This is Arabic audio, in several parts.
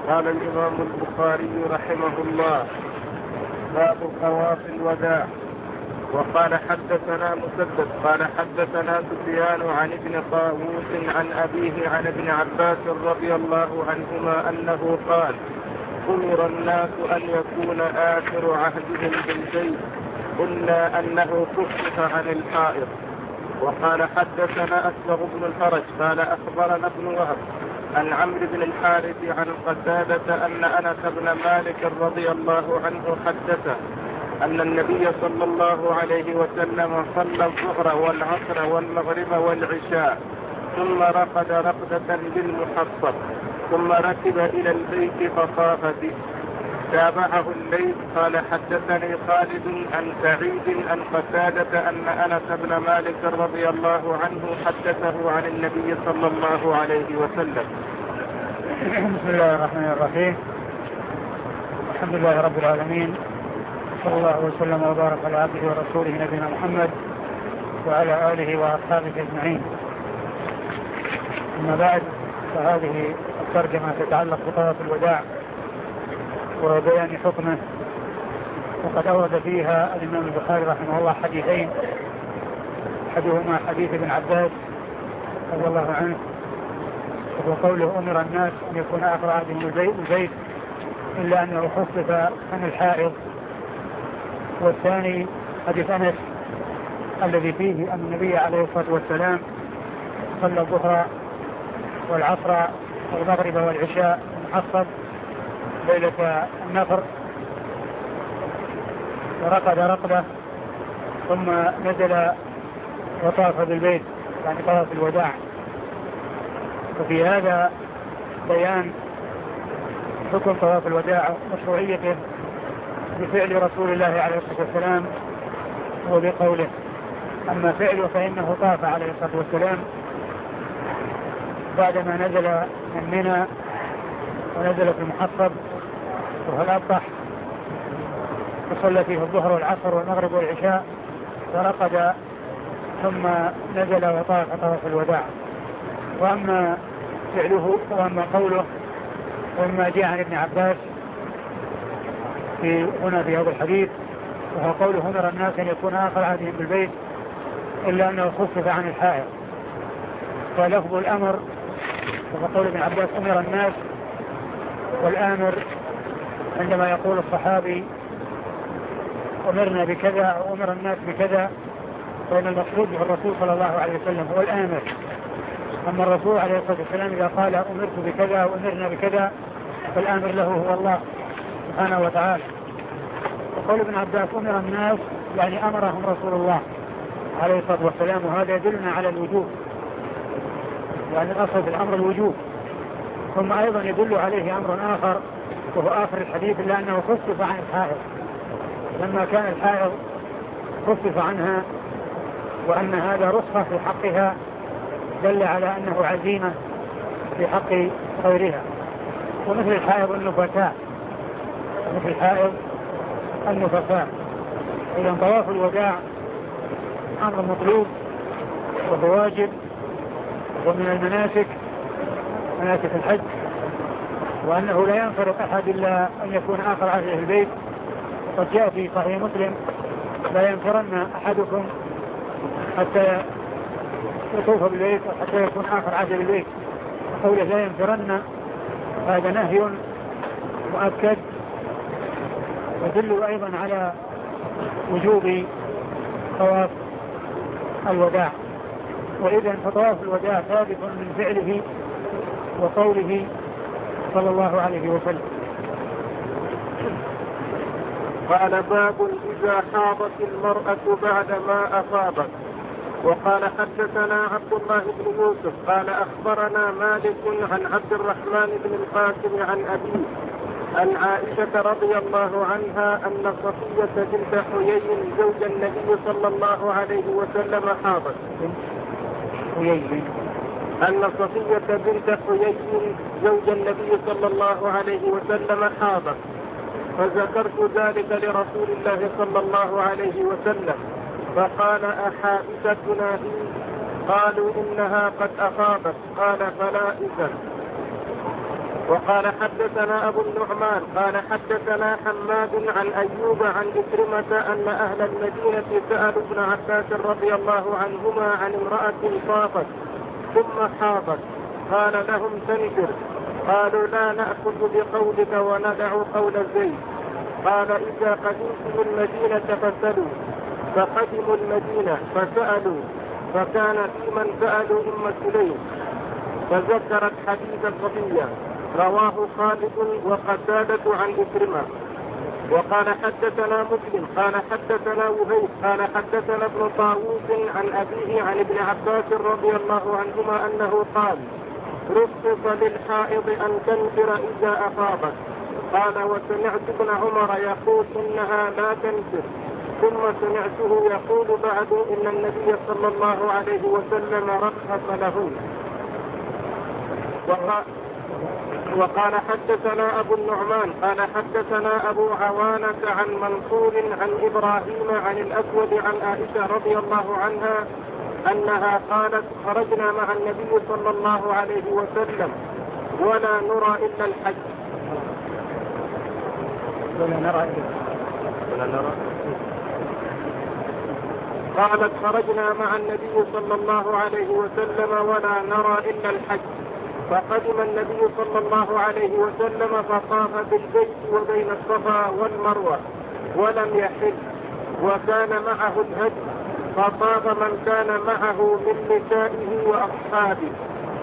قال الإمام البخاري رحمه الله: باب طواف الوداع. وقال حدثنا مسدد قال حدثنا سفيان عن ابن طاووس عن أبيه عن ابن عباس رضي الله عنهما أنه قال: أمر الناس أن يكون آخر عهدهم بالبيت إلا أنه خفف عن الحائض. وقال حدثنا أسبغ بن الفرج قال أخبرنا ابن وهب عن عمرو بن الحارث عن قتادة أن أنس بن مالك رضي الله عنه حدثه أن النبي صلى الله عليه وسلم صلى الظهر والعصر والمغرب والعشاء ثم رقد رقدة بالمحصب ثم ركب إلى البيت فطاف به. تابعه الليث قال حدثني خالد عن سعيد عن قتادة أن أنس بن مالك رضي الله عنه حدثه عن النبي صلى الله عليه وسلم. بسم الله الرحمن الرحيم. الحمد لله رب العالمين، صلى الله وسلم وبارك على عبده ورسوله نبينا محمد وعلى آله وأصحابه أجمعين. أما بعد، فهذه الترجمة تتعلق بطواف الوداع وبيان حكمه، وقد أورد فيها الإمام البخاري رحمه الله حديثين، أحدهما حديث ابن عباس رضي الله عنه وهو قوله: أمر الناس أن يكون آخر عهدهم البيت إلا أنه خفف عن الحائض. والثاني حديث أنس الذي فيه أن النبي عليه الصلاة والسلام صلى الظهر والعصر والمغرب والعشاء محصب ليلة النفر ورقد رقدة ثم نزل وطاف بالبيت، يعني طواف الوداع. وفي هذا بيان حكم طواف الوداع ومشروعيته بفعل رسول الله عليه الصلاة والسلام وبقوله. أما فعله فإنه طاف عليه الصلاة والسلام بعدما نزل من منى ونزل في المحصب وهو الأبطح، وصلى فيه الظهر والعصر والمغرب والعشاء ورقد ثم نزل وطاف طواف الوداع. وأما فعله وأما قوله وما جاء عن ابن عباس هنا في هذا الحديث وهو قوله: أمر الناس أن يكون آخر عهدهم بالبيت إلا أنه خفف عن الحائض. ولفظ الأمر وهو قول ابن عباس: أمر الناس. والآمر عندما يقول الصحابي أمرنا بكذا أو أمر الناس بكذا فإن المقصود به الرسول صلى الله عليه وسلم هو الآمر. أما الرسول عليه الصلاة والسلام إذا قال أمرت بكذا وأمرنا بكذا فالآمر له هو الله سبحانه وتعالى. وقول ابن عباس أمر الناس يعني أمرهم رسول الله عليه الصلاة والسلام، وهذا يدلنا على الوجوب، يعني الأصل في الأمر الوجوب. ثم أيضا يدل عليه أمر آخر وهو آخر الحديث إلا أنه خفف عن الحائض، لما كان الحائض خفف عنها وأن هذا رخصة في حقها دل على أنه عزيمة في حق غيرها. ومثل الحائض النفساء، مثل الحائض النفساء. إذا طواف الوداع أمر مطلوب وهو واجب ومن المناسك، مناسك الحج، وأنه لا ينفرد أحد إلا أن يكون آخر عهده البيت. وقد جاء في صحيح مسلم: لا ينفرن أحدكم حتى يطوف بالبيت حتى يكون آخر عهده بالبيت. وقوله لا ينفرن هذا نهي مؤكد، يدل أيضا على وجوب طواف الوداع. وإذن فطواف الوداع ثابت من فعله وقوله صلى الله عليه وسلم. قال: باب إذا حاضت المرأة بعدما أصابت. وقال حدثنا عبد الله بن يوسف قال أخبرنا مالك عن عبد الرحمن بن القاسم عن أبيه عن عائشة رضي الله عنها أن صفية بنت حيي زوج النبي صلى الله عليه وسلم حاضت. أن صفية بنت حيي زوج النبي صلى الله عليه وسلم حاضت، فذكرت ذلك لرسول الله صلى الله عليه وسلم فقال: أحائستنا هي؟ قالوا: إنها قد أصابت. قال: فلا إذن. وقال حدثنا أبو النعمان قال حدثنا حماد عن أيوب عن إكرمة أن أهل المدينة سألوا ابن عباس رضي الله عنهما عن امرأة طافت ثم حاضت قال لهم تنكر قالوا لا نأخذ بقولك وندع قول زيد قال إذا قدمتم المدينة فسألوا فقدموا المدينة فسألوا فكان في من سألوا أم سليم فذكرت حديث الصبية رواه خالد وقتادة عن إكرمة. وقال حدثنا مسلم قال حدثنا وهيب قال حدثنا ابن طاووس عن أبيه عن ابن عباس رضي الله عنهما أنه قال رخص للحائض أن تنفر إذا أفاضت قال وسمعت ابن عمر يقول إنها لا تنفر ثم سمعته يقول بعد إن النبي صلى الله عليه وسلم رخص لهن. وقال حدثنا أبو النعمان قال حدثنا أبو عوانة عن منصور عن إبراهيم عن الأسود عن عائشة رضي الله عنها أنها قالت خرجنا مع النبي صلى الله عليه وسلم ولا نرى إلا الحج قالت خرجنا مع النبي صلى الله عليه وسلم ولا نرى إلا الحج فقدم النبي صلى الله عليه وسلم فطاف بالبيت وبين الصفا والمروة ولم يحل وكان معه الهدي فطاف من كان معه من نسائه وأصحابه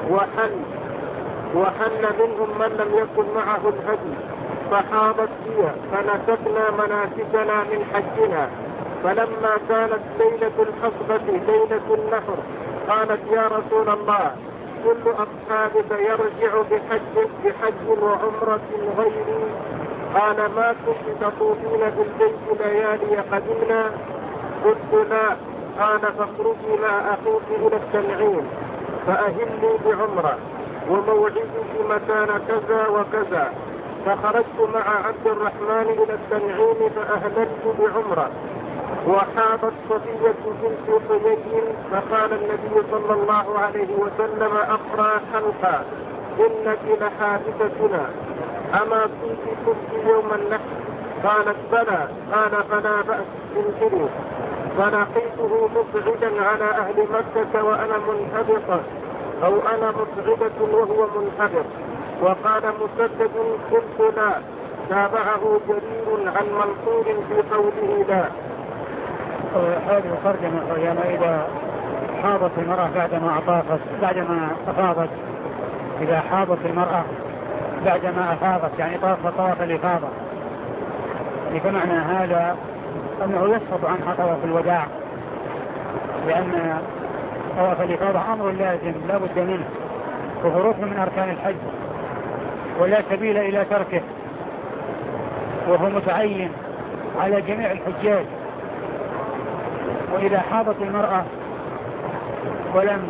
وحل منهم من لم يكن معه الهدي فحاضت هي فنسكنا مناسكنا من حجنا فلما كانت ليلة الحصبة ليلة النحر قالت يا رسول الله كل أصحابك يرجع بحج وعمرة غيري قال ما كنت تطوفين بالبيت ليالي قدمنا قلت لا قال فاخرجي مع أخوك إلى التنعيم فأهلي بعمرة وموعدك مكان كذا وكذا فخرجت مع عبد الرحمن إلى التنعيم فأهللت بعمرة وحاضت صفية بنت حيي فقال النبي صلى الله عليه وسلم أقرأ حلقا إنك لحادثتنا أما كنت يوم النحر قالت بلى قال فلا بأس انزلوا فلقيته مصعدا على أهل مكة وأنا منهبطة أو أنا مصعدة وهو منهبط وقال مسدد قلت لا تابعه جرير عن منصور في قوله لا. هذه الترجمة يعني إذا حاضت المرأة بعدما أفاضت إذا حاضت المرأة بعدما أفاضت يعني طواف الإفاضة فمعنى هذا أنه يسقط عنها طواف الوداع لأن طواف الإفاضة أمر لازم لا بد منه وهو ركن من أركان الحج ولا سبيل إلى تركه وهو متعين على جميع الحجاج. وإذا حاضت المرأة ولم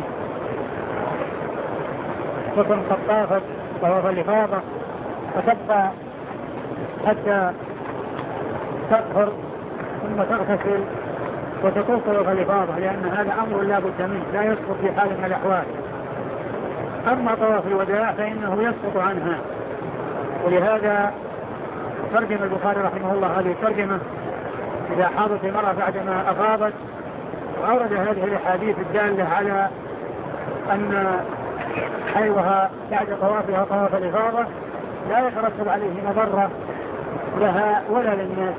تكن قد طافت طواف الإفاضة فتبقى حتى تطهر ثم تغتسل وتطوف طواف الإفاضة لأن هذا أمر لا بد منه لا يسقط في حال من الأحوال. أما طواف الوداع فإنه يسقط عنها ولهذا ترجم البخاري رحمه الله هذه الترجمة إذا حاضت المرأة بعدما أفاضت وأورد هذه الأحاديث الدالة على أن حيضها بعد طوافها طواف الإفاضة لا يترتب عليه مضرة لها ولا للناس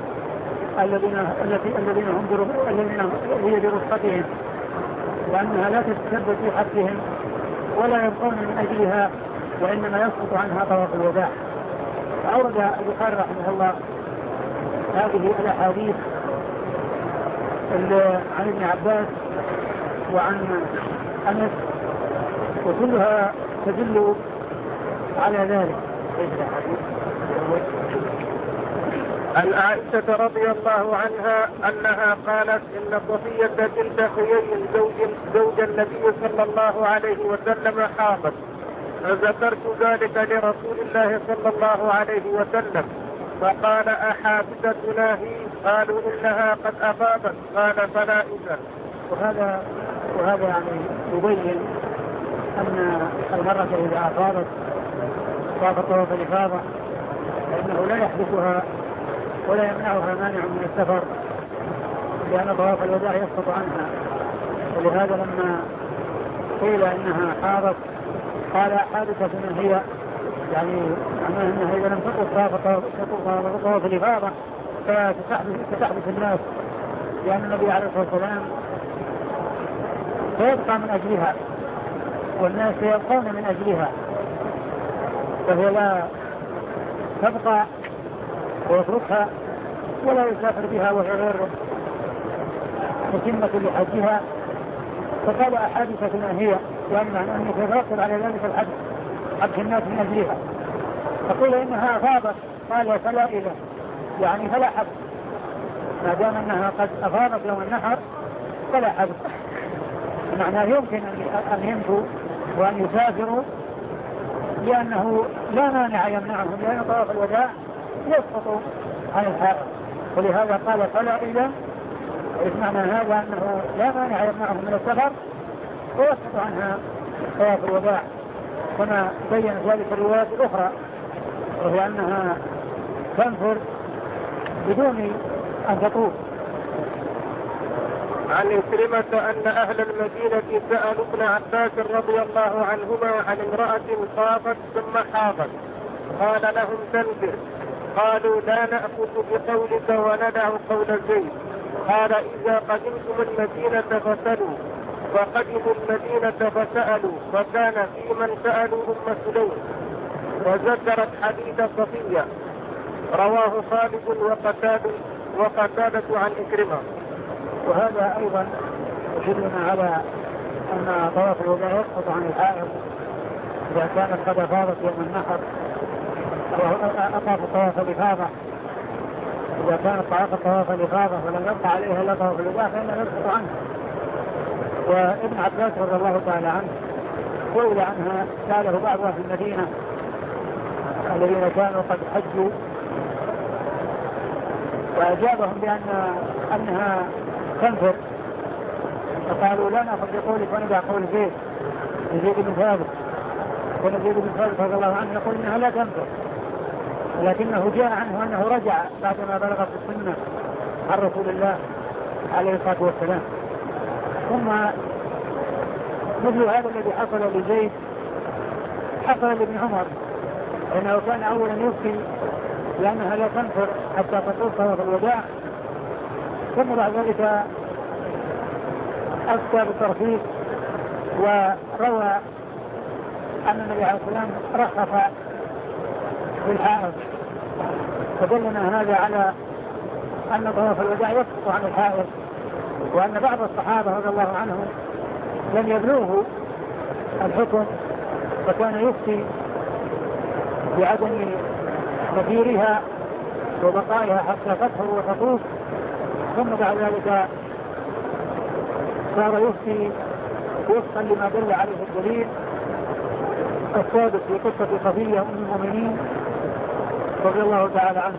الذين هي برفقتهم لأنها لا تتسبب في حقهم ولا يبقون من أجلها وإنما يسقط عنها طواف الوداع. فأورد البخاري رحمه الله هذه الأحاديث عن ابن عباس وعن أنس وكلها تدل على ذلك. عن عائشة رضي الله عنها أنها قالت إن صفية بنت حيي زوج النبي صلى الله عليه وسلم حاضت فذكرت ذلك لرسول الله صلى الله عليه وسلم فقال أحادثتنا هي قالوا إنها قد أفاضت قال فلا إذن. وهذا يعني يبين أن المرأة إذا أفاضت طاف طواف الإفاضة فإنه لا يحدثها ولا يمنعها مانع من السفر، لأن طواف الوداع يسقط عنها. ولهذا لما قيل إنها حاضت قال حادثة من هي، يعني أنها إذا لم تطوف طواف الإفاضة فتحدث الناس، لأن النبي عليه الصلاة والسلام سيبقى من أجلها والناس يبقون من أجلها، فهي لا تبقى ويتركها ولا يسافر بها وهي غير متمة لحجها. فقال أحادثة ما هي، يعني أنه يترتب على ذلك الحج حج الناس من أجلها. فقيل إنها أفاضت قال فلا إله، يعني فلا حج، ما دام أنها قد أفاضت يوم النحر فلا حج. معناه يمكن أن يمشوا وأن يسافروا لأنه لا مانع يمنعهم، لأن طواف الوداع يسقط عن الحائض. ولهذا قال فلا إله، معنى هذا أنه لا مانع يمنعهم من السفر ويسقط عنها طواف الوداع، كما بين ذلك الروايات الأخرى، وهي أنها تنفر بدون أن تطوف. عن إكرمة أن أهل المدينة سألوا ابن عباس رضي الله عنهما عن امرأة طافت ثم حاضت قال لهم تنفر، قالوا لا نأخذ بقولك وندع قول زيد. قال إذا قدمتم المدينة فسألوا، فقدموا المدينة فسألوا، فكان في من سألوا أم سليم. وذكرت حديث صفية رواه خالد وقتادة عن إكرمة. وهذا أيضا يدلنا على أن طواف الوداع يسقط عن الحائض إذا كانت قد أفاضت يوم النحر وأطاف طواف الإفاضة. إذا كانت طواف الإفاضة ولم يبقى عليها إلا طواف الوداع فإنه يسقط عنه. وابن عباس رضي الله تعالى عنه سئل عنها، سأله بعض أهل المدينة الذين كانوا قد حجوا وأجابهم أنها تنفر، فقالوا لا نأخذ بقولك وندع قول زيد بن ثابت. ونزيد بن ثابت رضي الله عنه يقول إنها لا تنفر، لكنه جاء عنه أنه رجع بعدما بلغت السنة عن رسول الله عليه الصلاة والسلام. ثم مثل هذا الذي حصل لزيد حصل لابن عمر، لأنه كان أولا يفتي لأنها لا تنفر حتى تطوف طواف الوداع، ثم بعد ذلك أفتى بالترخيص وروى أن النبي عليه الصلاة والسلام رخص بالحائض. فدلنا هذا على أن طواف الوداع يسقط عن الحائض، وأن بعض الصحابة رضي الله عنهم لم يبلغوا الحكم فكان يفتي بعدم مسيرها وبقائها حتى تطهر وتطوف، ثم بعد ذلك صار يفتي وفقا لما دل عليه الدليل الثابت في قصة صفية أم المؤمنين رضي الله تعالى عنه.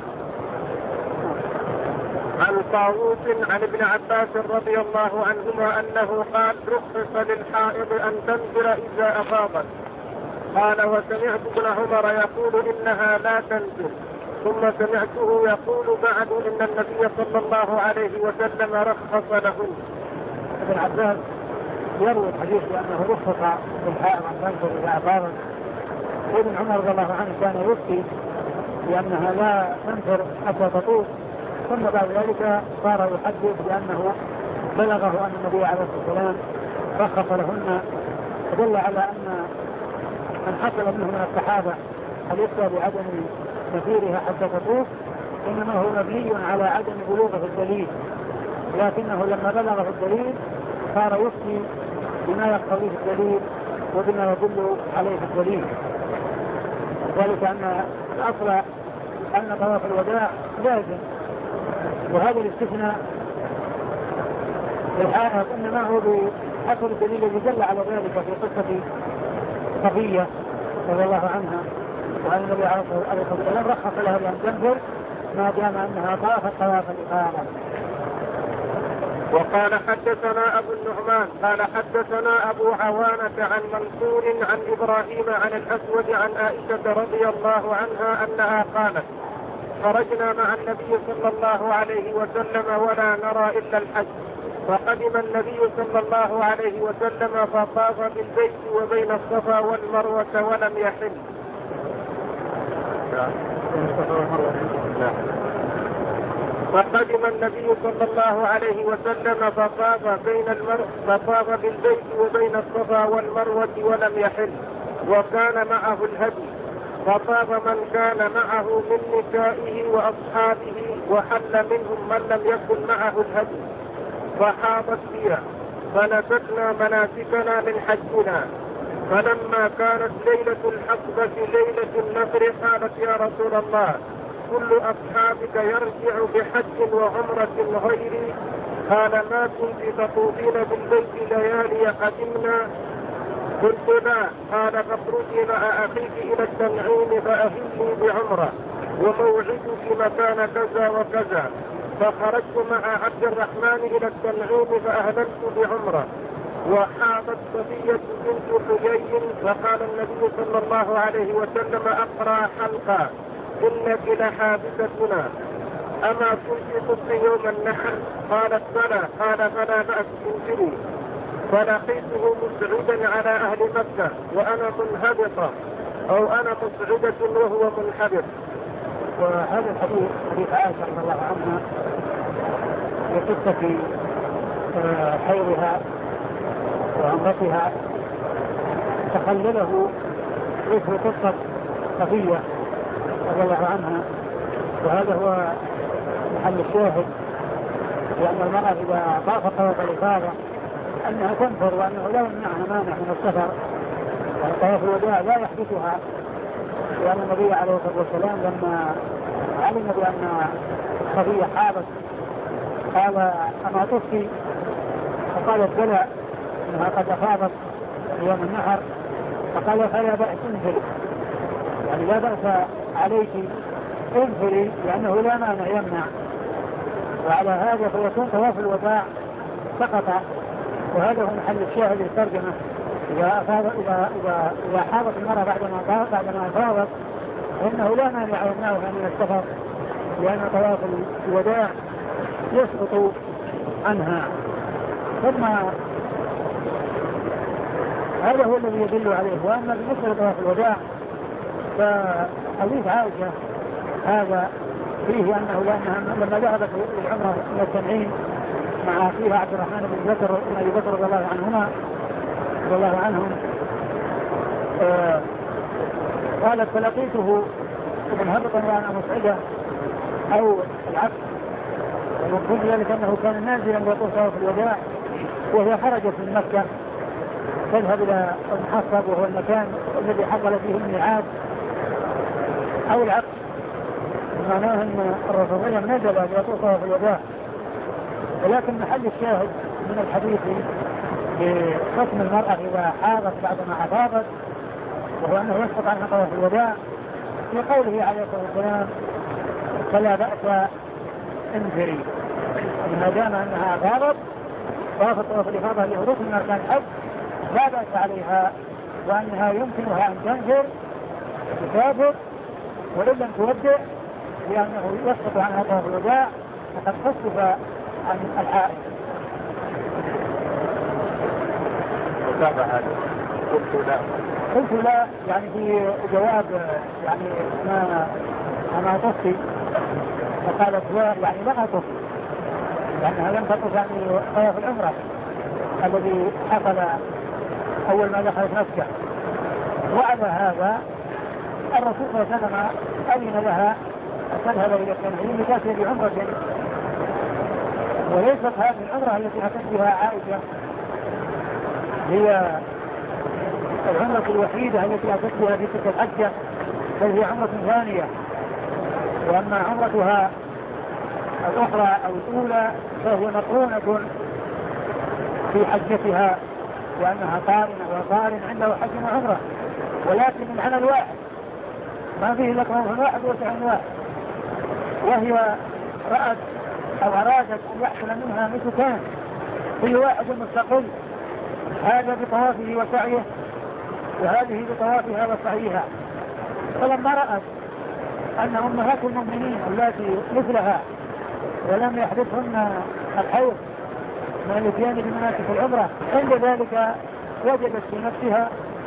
عن طاووس عن ابن عباس رضي الله عنهما أنه قال رخص للحائض أن تنزل إذا أفاضت. قال وسمعت ابن عمر يقول إنها لا تنزل، ثم سمعته يقول بعد إن النبي صلى الله عليه وسلم رخص لهن. ابن عباس يروي الحديث بأنه رخص للحائض أن تنزل إذا أفاضت، وابن عمر رضي الله عنه كان يفتي بأنها لا تنزل حتى تطوف، ثم بعد ذلك صار يحدث بأنه بلغه أن النبي عليه الصلاة والسلام رخص لهن. فدل على أن من حصل منه من الصحابة الإفتاء بعدم مسيرها حتى تطوف إنما هو مبني على عدم بلوغه الدليل، لكنه لما بلغه الدليل صار يفتي بما يقتضيه الدليل وبما يدل عليه الدليل. ذلك أن الأصل أن طواف الوداع لازم، وهذا الاستثناء للحائض إنما هو بحصل الدليل الذي دل على ذلك في قصة صفية رضي الله عنها، وأن النبي عليه الصلاة والسلام رخص لها بأن تنفر ما دام أنها طافت طواف الإفاضة. وقال حدثنا أبو النعمان قال حدثنا أبو عوانة عن منصور عن إبراهيم عن الأسود عن عائشة رضي الله عنها أنها قالت خرجنا مع النبي صلى الله عليه وسلم ولا نرى إلا الحج، فقدم النبي صلى الله عليه وسلم فطاف بالبيت وبين الصفا والمروة ولم يحل. فقدم النبي صلى الله عليه وسلم فطاف بالبيت وبين الصفا والمروة ولم يحل، وكان معه الهدي، فطاف من كان معه من نسائه وأصحابه، وحل منهم من لم يكن معه الهدي، فحاضت بنا فنسكنا مناسكنا من حجنا. فلما كانت ليلة الحقبة ليلة النفر قالت يا رسول الله كل أصحابك يرجع بحج وعمرة غيري؟ قال ما كنت تطوفين بالبيت ليالي قدمنا؟ قلت لا. قال فاخرجي مع أخيك إلى التنعيم فأهلي بعمرة وموعدك مكان كذا وكذا. فخرجت مع عبد الرحمن إلى التنعيم فأهللت بعمرة، وحاضت صفية بنت حيي، فقال النبي صلى الله عليه وسلم أقرأ حلقا إنك لحابستنا، أما كنت قلت يوم النحر؟ قالت بلى. قال فلا بأس انزلي. فلقيته مسعدا على أهل مكة وأنا منهبطة، أو أنا مسعدة وهو منحبط. وهذا الحديث حديث عائشة رضي الله عنها بقصة حيضها وعمرتها تخلله مثل قصة صفية رضي الله عنها، وهذا هو محل الشاهد، لأن المرأة إذا طافت طواف الإفاضة أنها تنفر، وأنه لا يمنعها مانع من السفر، وطواف الوداع لا يحدثها، لأن النبي عليه الصلاة والسلام لما علم بأن صفية حاضت قال أما طفتي؟ فقالت بلى إنها قد أفاضت يوم النحر. فقال فلا بأس انزلي، يعني لا بأس عليك انزلي، لأنه لا مانع يمنع. وعلى هذا فيكون طواف الوداع سقط، وهذا هو محل الشاهد للترجمة. إذا حاضت المرأة بعدما أفاضت فإنه لا مانع يمنعها من السفر، لأن طواف الوداع يسقط عنها. ثم هذا هو الذي يدل عليه. وأما بالنسبة لطواف الوداع فحديث عائشة هذا فيه أنه لما ذهبت العمرة إلى التنعيم مع فيها عبد الرحمن بن بكر وابن أبي بكر رضي الله عنهما رضي الله عنهم، قالت فلقيته منهبطا وأنا مسعدة أو العكس، ومن ذلك أنه كان نازلا يطوف طواف الوداع وهي خرجت من مكة تذهب إلى المحصب وهو المكان الذي حصل فيه الميعاد، أو العكس، معناه أن الرسول صلى الله عليه وسلم نزل يطوف طواف الوداع. ولكن محل الشاهد من الحديث بحكم المرأة إذا حاضت بعدما أفاضت، وهو أنه يسقط عنها طواف الوداع، في قوله عليه الصلاة والسلام فلا بأس انزلي، ما دام أنها أفاضت طافت طواف الإفاضة اللي هو ركن من أركان الحج لا بأس عليها، وأنها يمكنها أن تنزل وتسافر وإن لم تودع، لأنه يسقط عنها طواف الوداع فقد خفف عن الحائض. قلت لا يعني في جواب يعني ما طفي، فقالت لا يعني لا أطف، لأنها لم تطف يعني طواف العمرة الذي حصل أول ما دخلت مكة. وعلى هذا الرسول صلى الله عليه وسلم أذن لها أن تذهب إلى التنعيم لتأتي بعمرة، وليست هذه العمرة التي أتت بها عائشة هي العمرة الوحيدة التي أتت بها في تلك الحجة، بل هي عمرة ثانية. وأما عمرتها الأخرى أو الأولى فهي مقرونة في حجتها، لأنها قارنة وقارن عنده حج وعمرة، ولكن العمل واحد ما فيه إلا طواف واحد وسعي واحد. وهي رأت أو أرادت أن يحصل منها نسكان كل واحد مستقل، هذا بطوافه وسعيه وهذه بطوافها وسعيها. فلما رأت أن أمهات المؤمنين التي مثلها ولم يحدثهن الحيض من الاتيان بمناسك العمرة عند ذلك وجدت في نفسها،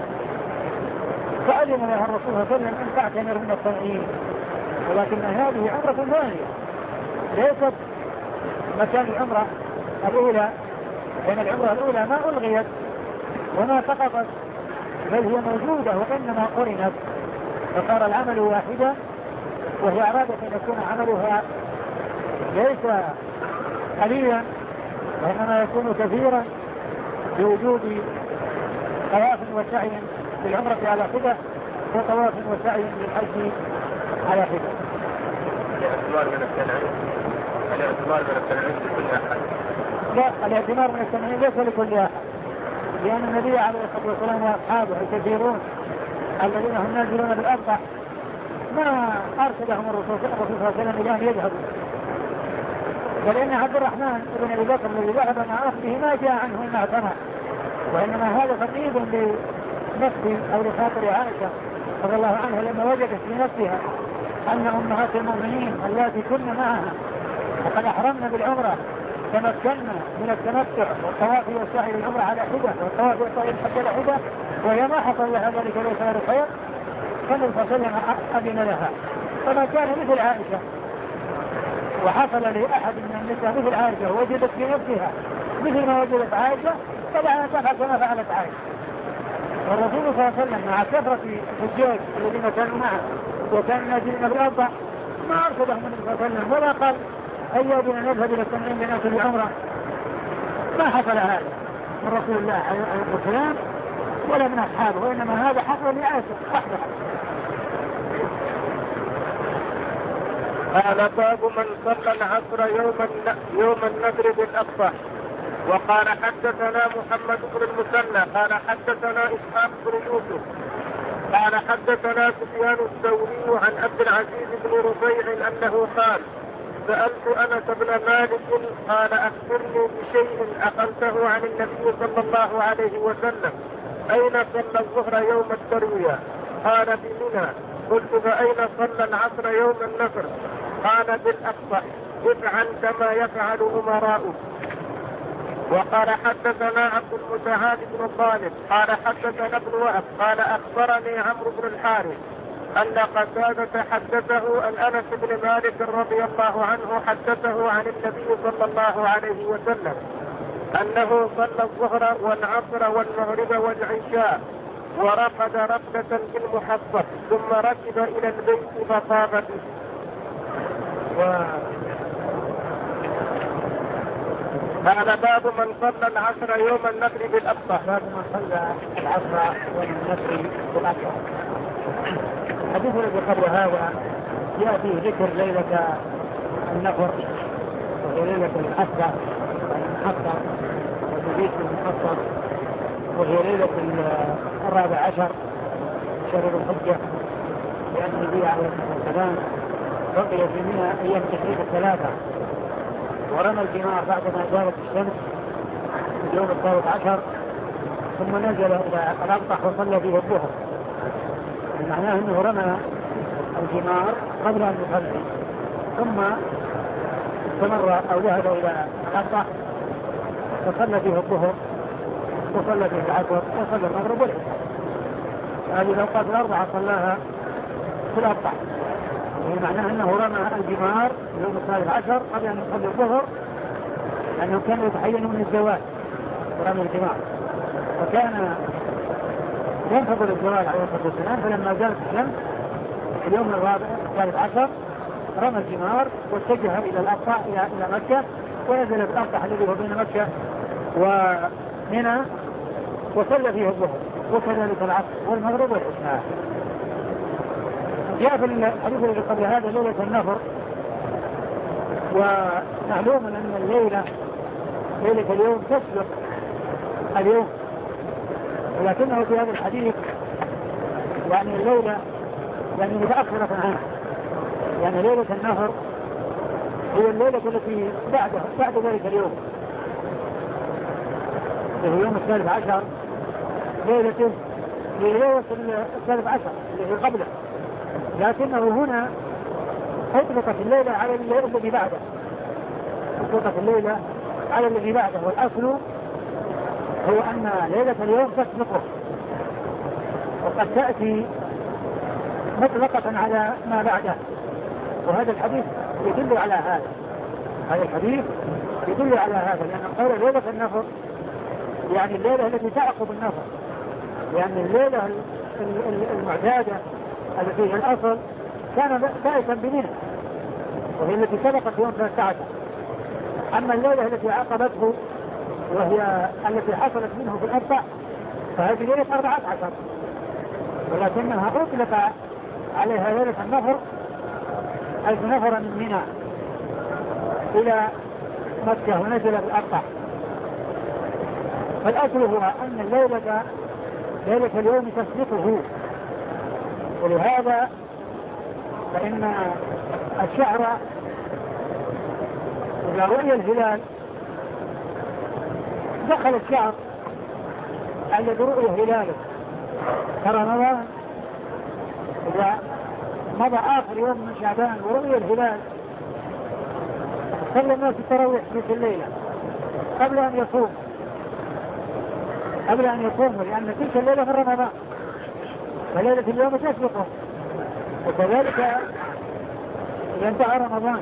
فأذن لها الرسول صلى الله عليه وسلم أن تعتمر من التنعيم، ولكن هذه عمرة ثانية ليست مكان العمرة الأولى، لأن العمرة الأولى ما ألغيت وما سقطت بل هي موجودة وإنما قرنت، فصار العمل واحدا، وهي أرادت أن يكون عملها ليس قليلا وإنما يكون كثيرا بوجود طواف وسعي للعمرة على حدة وطواف وسعي للحج على حدة. الاعتمار من التنعيم لكل أحد؟ لا، الاعتمار من التنعيم ليس لكل أحد، لأن النبي عليه الصلاة والسلام وأصحابه الكثيرون الذين هم نازلون بالأبطح ما أرشدهم الرسول صلى الله عليه وسلم إلى أن يذهبوا، بل إن عبد الرحمن بن أبي بكر الذي ذهب مع أخته ما جاء عنه إلا اعتمر، وإنما هذا تقريب لنفسي أو لخاطر عائشة رضي الله عنها لما وجدت في نفسها أن أمهات المؤمنين التي كن معها وقد أحرمنا بالعمرة تمكنا من التمتع والطواف والسعي للعمرة على حدة والطواف والسعي للحج على حدة، وهي ما حصل لها ذلك ليس غير خير، فالنبي صلى الله عليه وسلم أذن لها. فما كان مثل عائشة وحصل لأحد من النساء مثل عائشة ووجدت في نفسها مثل ما وجدت عائشة فلا تفعل كما فعلت عائشة. والرسول صلى الله عليه وسلم مع كثرة الحجاج الذين كانوا معه وكانوا نازلين بالأرض ما أرشدهم النبي صلى الله عليه وسلم ولا قال هيا بنا نذهب إلى التنعيم لنأكل العمرة، ما حصل هذا من رسول الله عليه الصلاة والسلام ولا من أصحابه، وإنما هذا حصل لعائشة وحدها. قال باب من صلى العصر يوم النذر بالأضحى. وقال حدثنا محمد بن المثنى قال حدثنا إسحاق بن يوسف قال حدثنا سفيان الثوري عن عبد العزيز بن رفيع أنه قال سألت أنس بن مالك قال أخبرني بشيء أخذته عن النبي صلى الله عليه وسلم أين صلى الظهر يوم التروية؟ قال بمنى. قلت فأين صلى العصر يوم النفر؟ قال بالأقصى افعل كما يفعل أمراؤه. وقال حدثنا عبد المتعال بن طالب قال حدثنا ابن وهب قال أخبرني عمرو بن الحارث أن قتادة حدثه أن أنس بن مالك رضي الله عنه حدثه عن النبي صلى الله عليه وسلم أنه صلى الظهر والعصر والمغرب والعشاء ورقد رقدة في المحصب ثم ركب إلى البيت فطاف به. هذا باب من صلى العصر يوم النفر بالأبطح. باب من صلى العصر يوم النفر بالأبطح. الحديث الذي قبل هذا يأتي ذكر ليلة النفر وهي ليلة الحصة والمحصة والمبيت المحصة، وهي ليلة 14 شهر الحجة، لأن النبي عليه الصلاة والسلام بقي في منى أيام تشريق الثلاثة ورمى الجمار بعدما زالت الشمس في اليوم 13 ثم نزل إلى الأبطح وصلى فيه الظهر، معناه أنه رمى الجمار قبل أن يصلي ثم استمر أو ذهب إلى الأبطح وصلى فيه الظهر وصلى فيه العصر وصلى المغرب والعشاء. هذه الأوقات الأربعة صلاها في الأبطح، معناه أنه رمى الجمار يوم 13 قبل أن يصلي الظهر، لأنه كان يتحين من الزوال ورمى الجمار، وكان ينتظر الزوال عليه الصلاة والسلام، فلما زالت الشمس اليوم 14 رمى الجمار واتجه إلى الأبطح إلى مكة، ونزل في الأبطح الذي هو بين مكة ومنى وصلى فيه الظهر وكذلك العصر والمغرب والعشاء. جاء في الحديث الذي قبل هذا ليلة النفر، ومعلوم أن ليلة اليوم تسبق اليوم، ولكنه في هذا الحديث يعني الليلة يعني متأخرة عنه، يعني ليلة النفر هي الليلة التي بعد ذلك اليوم، وهو يوم 13 ليلته في ليلة 13 اللي قبله، لكنه هنا أطلقت الليلة على الذي بعده، أطلقت الليلة على الذي بعده، والأصل هو أن ليلة اليوم تسبقه، وقد تأتي مطلقة على ما بعده، وهذا الحديث يدل على هذا. هذا الحديث يدل على هذا، لأن قول ليلة النفر يعني الليلة التي تعقب النفر، لأن الليلة المعتادة التي هي الأصل كان بائسا بمنى، وهي التي سبقت يوم 13. أما الليلة التي عقبته وهي التي حصلت منه في الأربع فهذه ليلة 14، ولكنها أطلق عليها ليلة النفر، حيث نفر من منى إلى مكة ونزل بالأربع. فالأصل هو أن ليلة اليوم تسبقه، ولهذا فإن الشهر إذا رؤي الهلال دخل الشهر الذي رؤي هلاله كرمضان. إذا مضى آخر يوم من شعبان ورؤي الهلال صلى الناس التراويح في الليلة قبل أن يصوموا، لأن تلك الليلة من رمضان، فليلة اليوم تسبقه. وكذلك إذا انتهى رمضان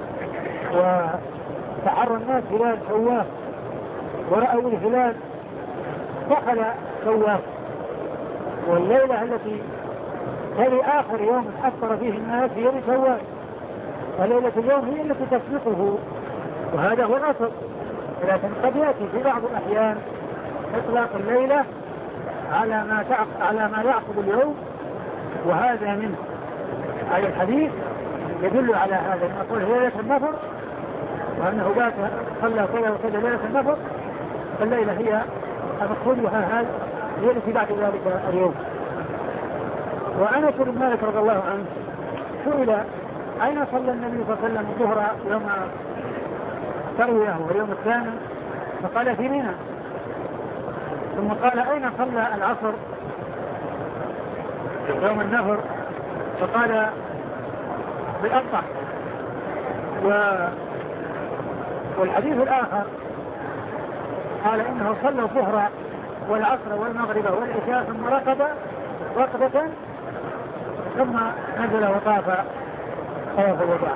وتحرى الناس هلال شوال ورأوا الهلال دخل شوال، والليلة التي تلي آخر يوم أفطر فيه الناس هي شوال، وليلة اليوم هي التي تسبقه، وهذا هو الأصل. لكن قد يأتي في بعض الأحيان إطلاق الليلة على ما يعقب اليوم، وهذا منه. هذا الحديث يدل على هذا، نقول ليلة النفر، وأنه بات صلى كذا وكذا ليلة النفر، فالليلة هي المقصود بها هذا هي التي بعد ذلك اليوم. وأنس بن مالك رضي الله عنه سئل أين صلى النبي صلى الله عليه وسلم الظهر يوم ترويه واليوم الثاني؟ فقال في منى. ثم قال أين صلى العصر يوم النفر؟ فقال بالأقطع. والحديث الآخر قال إنه صلى الظهر والعصر والمغرب والعشاء ثم ركض ركضة ثم نزل وطاف طواف الوداع.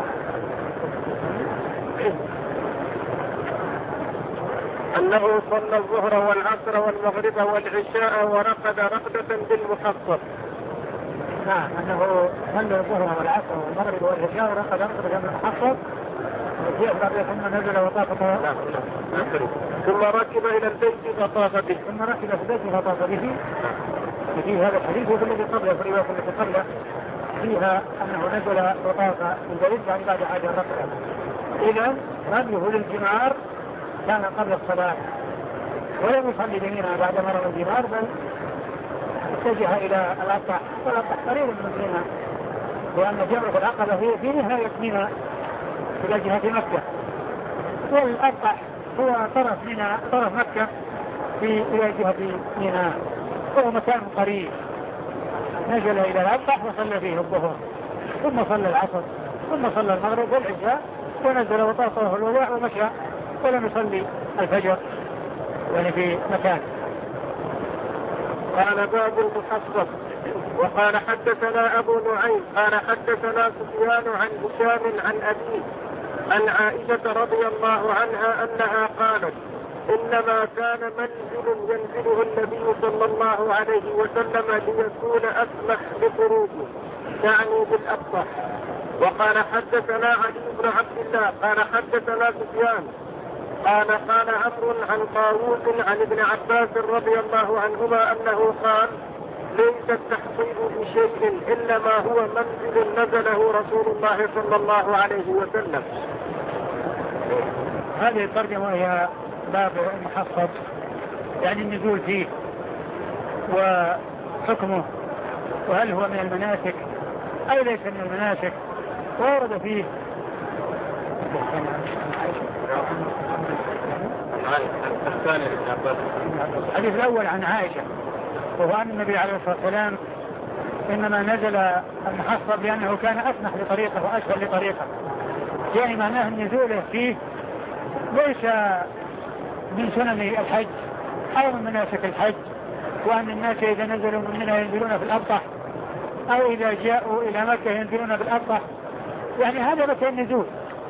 أنه صلى الظهر والعصر والمغرب والعشاء ورقد رقدة بالمحصب. نعم، أنه صلى الظهر والعصر والمغرب والعشاء ورقد رقدة بالمحصب، ثم نزل وطاف طواف. ثم ركب إلى البيت فطاف به. ثم ركب في البيت فطاف به. في هذا الحديث وفي الذي قبله، في الرواية التي قبله فيها أنه نزل وطاف بالبيت بعد حاجة ركبه. إذن رميه للجمار كان قبل الصلاة، ولم يصلي بمنى بعد مرض الجمار، بل اتجه إلى الأبطح، والأبطح قريب من منى، لأن جمرة العقبة هي في نهاية منى إلى جهة مكة، والأبطح هو طرف مكة إلى جهة منى، وهو مكان قريب. نزل إلى الأبطح وصلى فيه الظهر، ثم صلى العصر، ثم صلى المغرب والعشاء، ونزل وطاف طواف الوداع ومشى، ولم يصلي الفجر يعني في مكان. قال باب المحصب. وقال حدثنا أبو نعيم قال حدثنا سفيان عن هشام عن أبيه عن عائشة رضي الله عنها أنها قالت إنما كان منزل ينزله النبي صلى الله عليه وسلم ليكون أسمح بخروجه، يعني بالأبطح. وقال حدثنا علي بن عبد الله قال حدثنا سفيان قال عمرو عن طاووس عن ابن عباس رضي الله عنهما أنه قال ليس التحصيل بشيء إلا ما هو منزل نزله رسول الله صلى الله عليه وسلم. هذه الترجمة هي باب المحصب، يعني النزول فيه وحكمه، وهل هو من المناسك أو ليس من المناسك. وورد فيه الثاني الحديث الأول عن عائشة وهو أن النبي عليه الصلاة والسلام إنما نزل المحصب لأنه كان أسمح لطريقه وأسهل لطريقه، يعني معناه نزوله فيه ليس من سنن الحج أو من مناسك الحج، وأن الناس إذا نزلوا من منى ينزلون في الأبطح أو إذا جاءوا إلى مكة ينزلون في الأبطح، يعني هذا مكان نزول،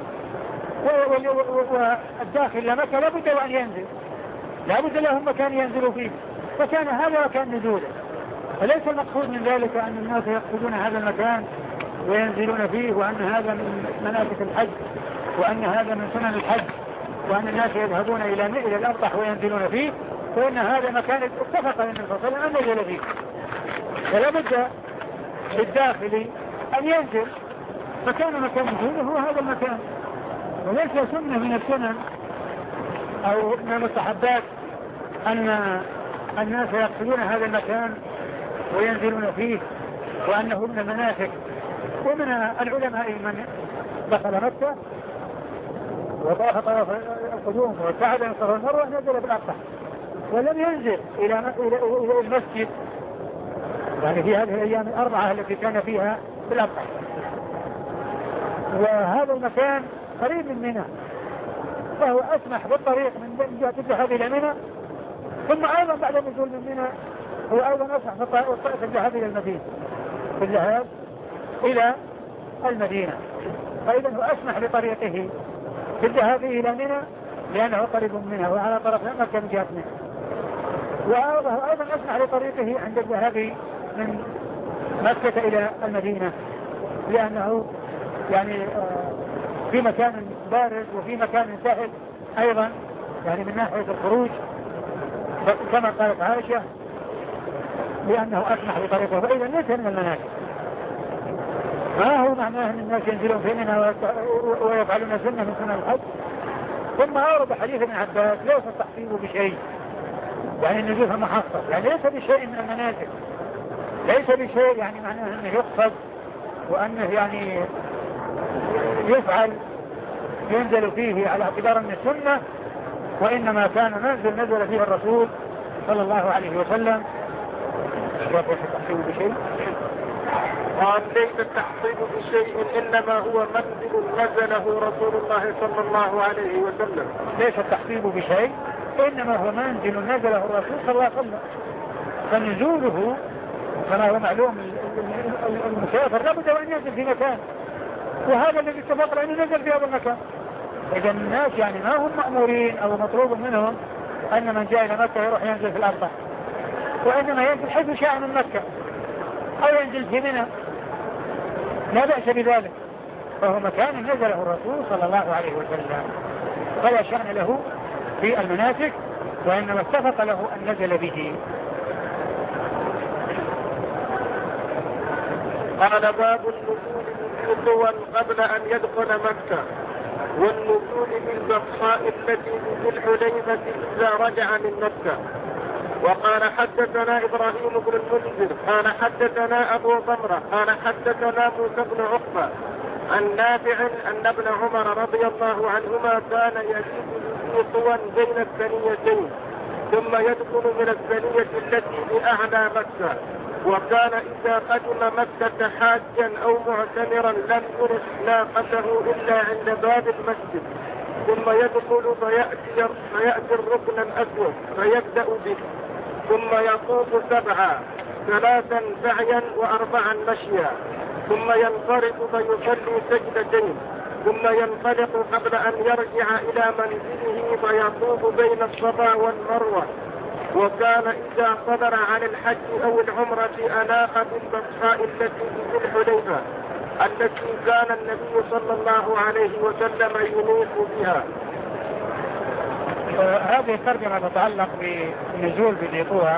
والداخل إلى مكة لابد وأن ينزل، لابد لهم مكان ينزلوا فيه، فكان هذا مكان نزوله، فليس المقصود من ذلك أن الناس يقصدون هذا المكان وينزلون فيه وأن هذا من مناسك الحج وأن هذا من سنن الحج وأن الناس يذهبون إلى الأبطح وينزلون فيه، وأن هذا مكان اتفق النبي صلى الله عليه وسلم أن ينزل فيه، فلا بد للداخل أن ينزل، فكان مكان نزوله هو هذا المكان، وليس سنة من السنن أو من المستحبات أن الناس يقصدون هذا المكان وينزلون فيه وأنه من المناسك. ومن العلماء من دخل مكة وطاف طواف القدوم وابتعد من الصفا والمروة نزل بالأبطح ولم ينزل إلى المسجد، يعني في هذه الأيام الأربعة التي كان فيها بالأبطح، وهذا المكان قريب من منى فهو أسمح بالطريق من جهة الذهاب إلى منى، ثم أيضا بعد النزول من منى هو أيضا أسمح في الذهاب إلى المدينة، في الذهاب إلى المدينة، فإذا هو أسمح بطريقه في الذهاب إلى منى لأنه قريب منها وعلى طرف مكة من جهة منى، وأيضا أسمح لطريقه عند الذهاب من مكة إلى المدينة لأنه يعني في مكان بارد وفي مكان سهل أيضا، يعني من ناحية الخروج كما قالت عائشة لأنه أسمح بطريقه، فإذا ليس من المناسك، ما هو معناه أن الناس ينزلون في منى ويفعلون سنة من سنة الحج. ثم أورد حديث ابن عباس ليس التحصيل بشيء، يعني النزول في المحصب يعني ليس بشيء من المناسك، ليس بشيء يعني معناه أنه يقصد وأنه يعني يفعل ينزل فيه على اعتبار من السنة، وإنما كان نزل فيه الرسول صلى الله عليه وسلم. ليس التحصيل بشيء، قال ليس التحصيل بشيء إنما هو منزل نزله رسول الله صلى الله عليه وسلم. ليس التحصيل بشيء إنما هو منزل نزله الرسول صلى الله عليه وسلم، فنزوله كما هو معلوم المسافر لابد أن ينزل في مكان، وهذا الذي اتفق أن ينزل في هذا المكان. إذا الناس يعني ما هم مأمورين أو مطلوب منهم أن من جاء إلى مكة يروح ينزل في الأرض، وإنما ينزل حيث شاء من مكة أو ينزل في منى لا بأس بذلك، فهو مكان نزله الرسول صلى الله عليه وسلم فلا شأن له في المناسك، وإنما اتفق له أن نزل به. قال باب النزول قبل أن يدخل مكة والنزول بالبطحاء التي في الحليفة إذا رجع من مكة. وقال حدثنا إبراهيم بن المنذر قال حدثنا أبو ضمرة قال حدثنا موسى بن عقبة عن نافع أن ابن عمر رضي الله عنهما كان يزيد طوى بين الثنيتين ثم يدخل من الثنية التي بأعلى مكة، وكان إذا قدم مكة حاجا أو معتمرا لم يرح ناقته إلا عند باب المسجد، ثم يدخل فيأتي الركن الأسود فيبدأ به، ثم يطوف 7 3 سعيا و4 مشيا، ثم ينصرف فيصلي سجدتين، ثم ينطلق قبل أن يرجع إلى منزله فيطوف بين الصفا والمروة. وكان إذا صدر عن الحج أو العمرة أناق بالبطحاء التي في الحليفة التي كان النبي صلى الله عليه وسلم ينيق بها. هذه الترجمة تتعلق بالنزول بذيطوها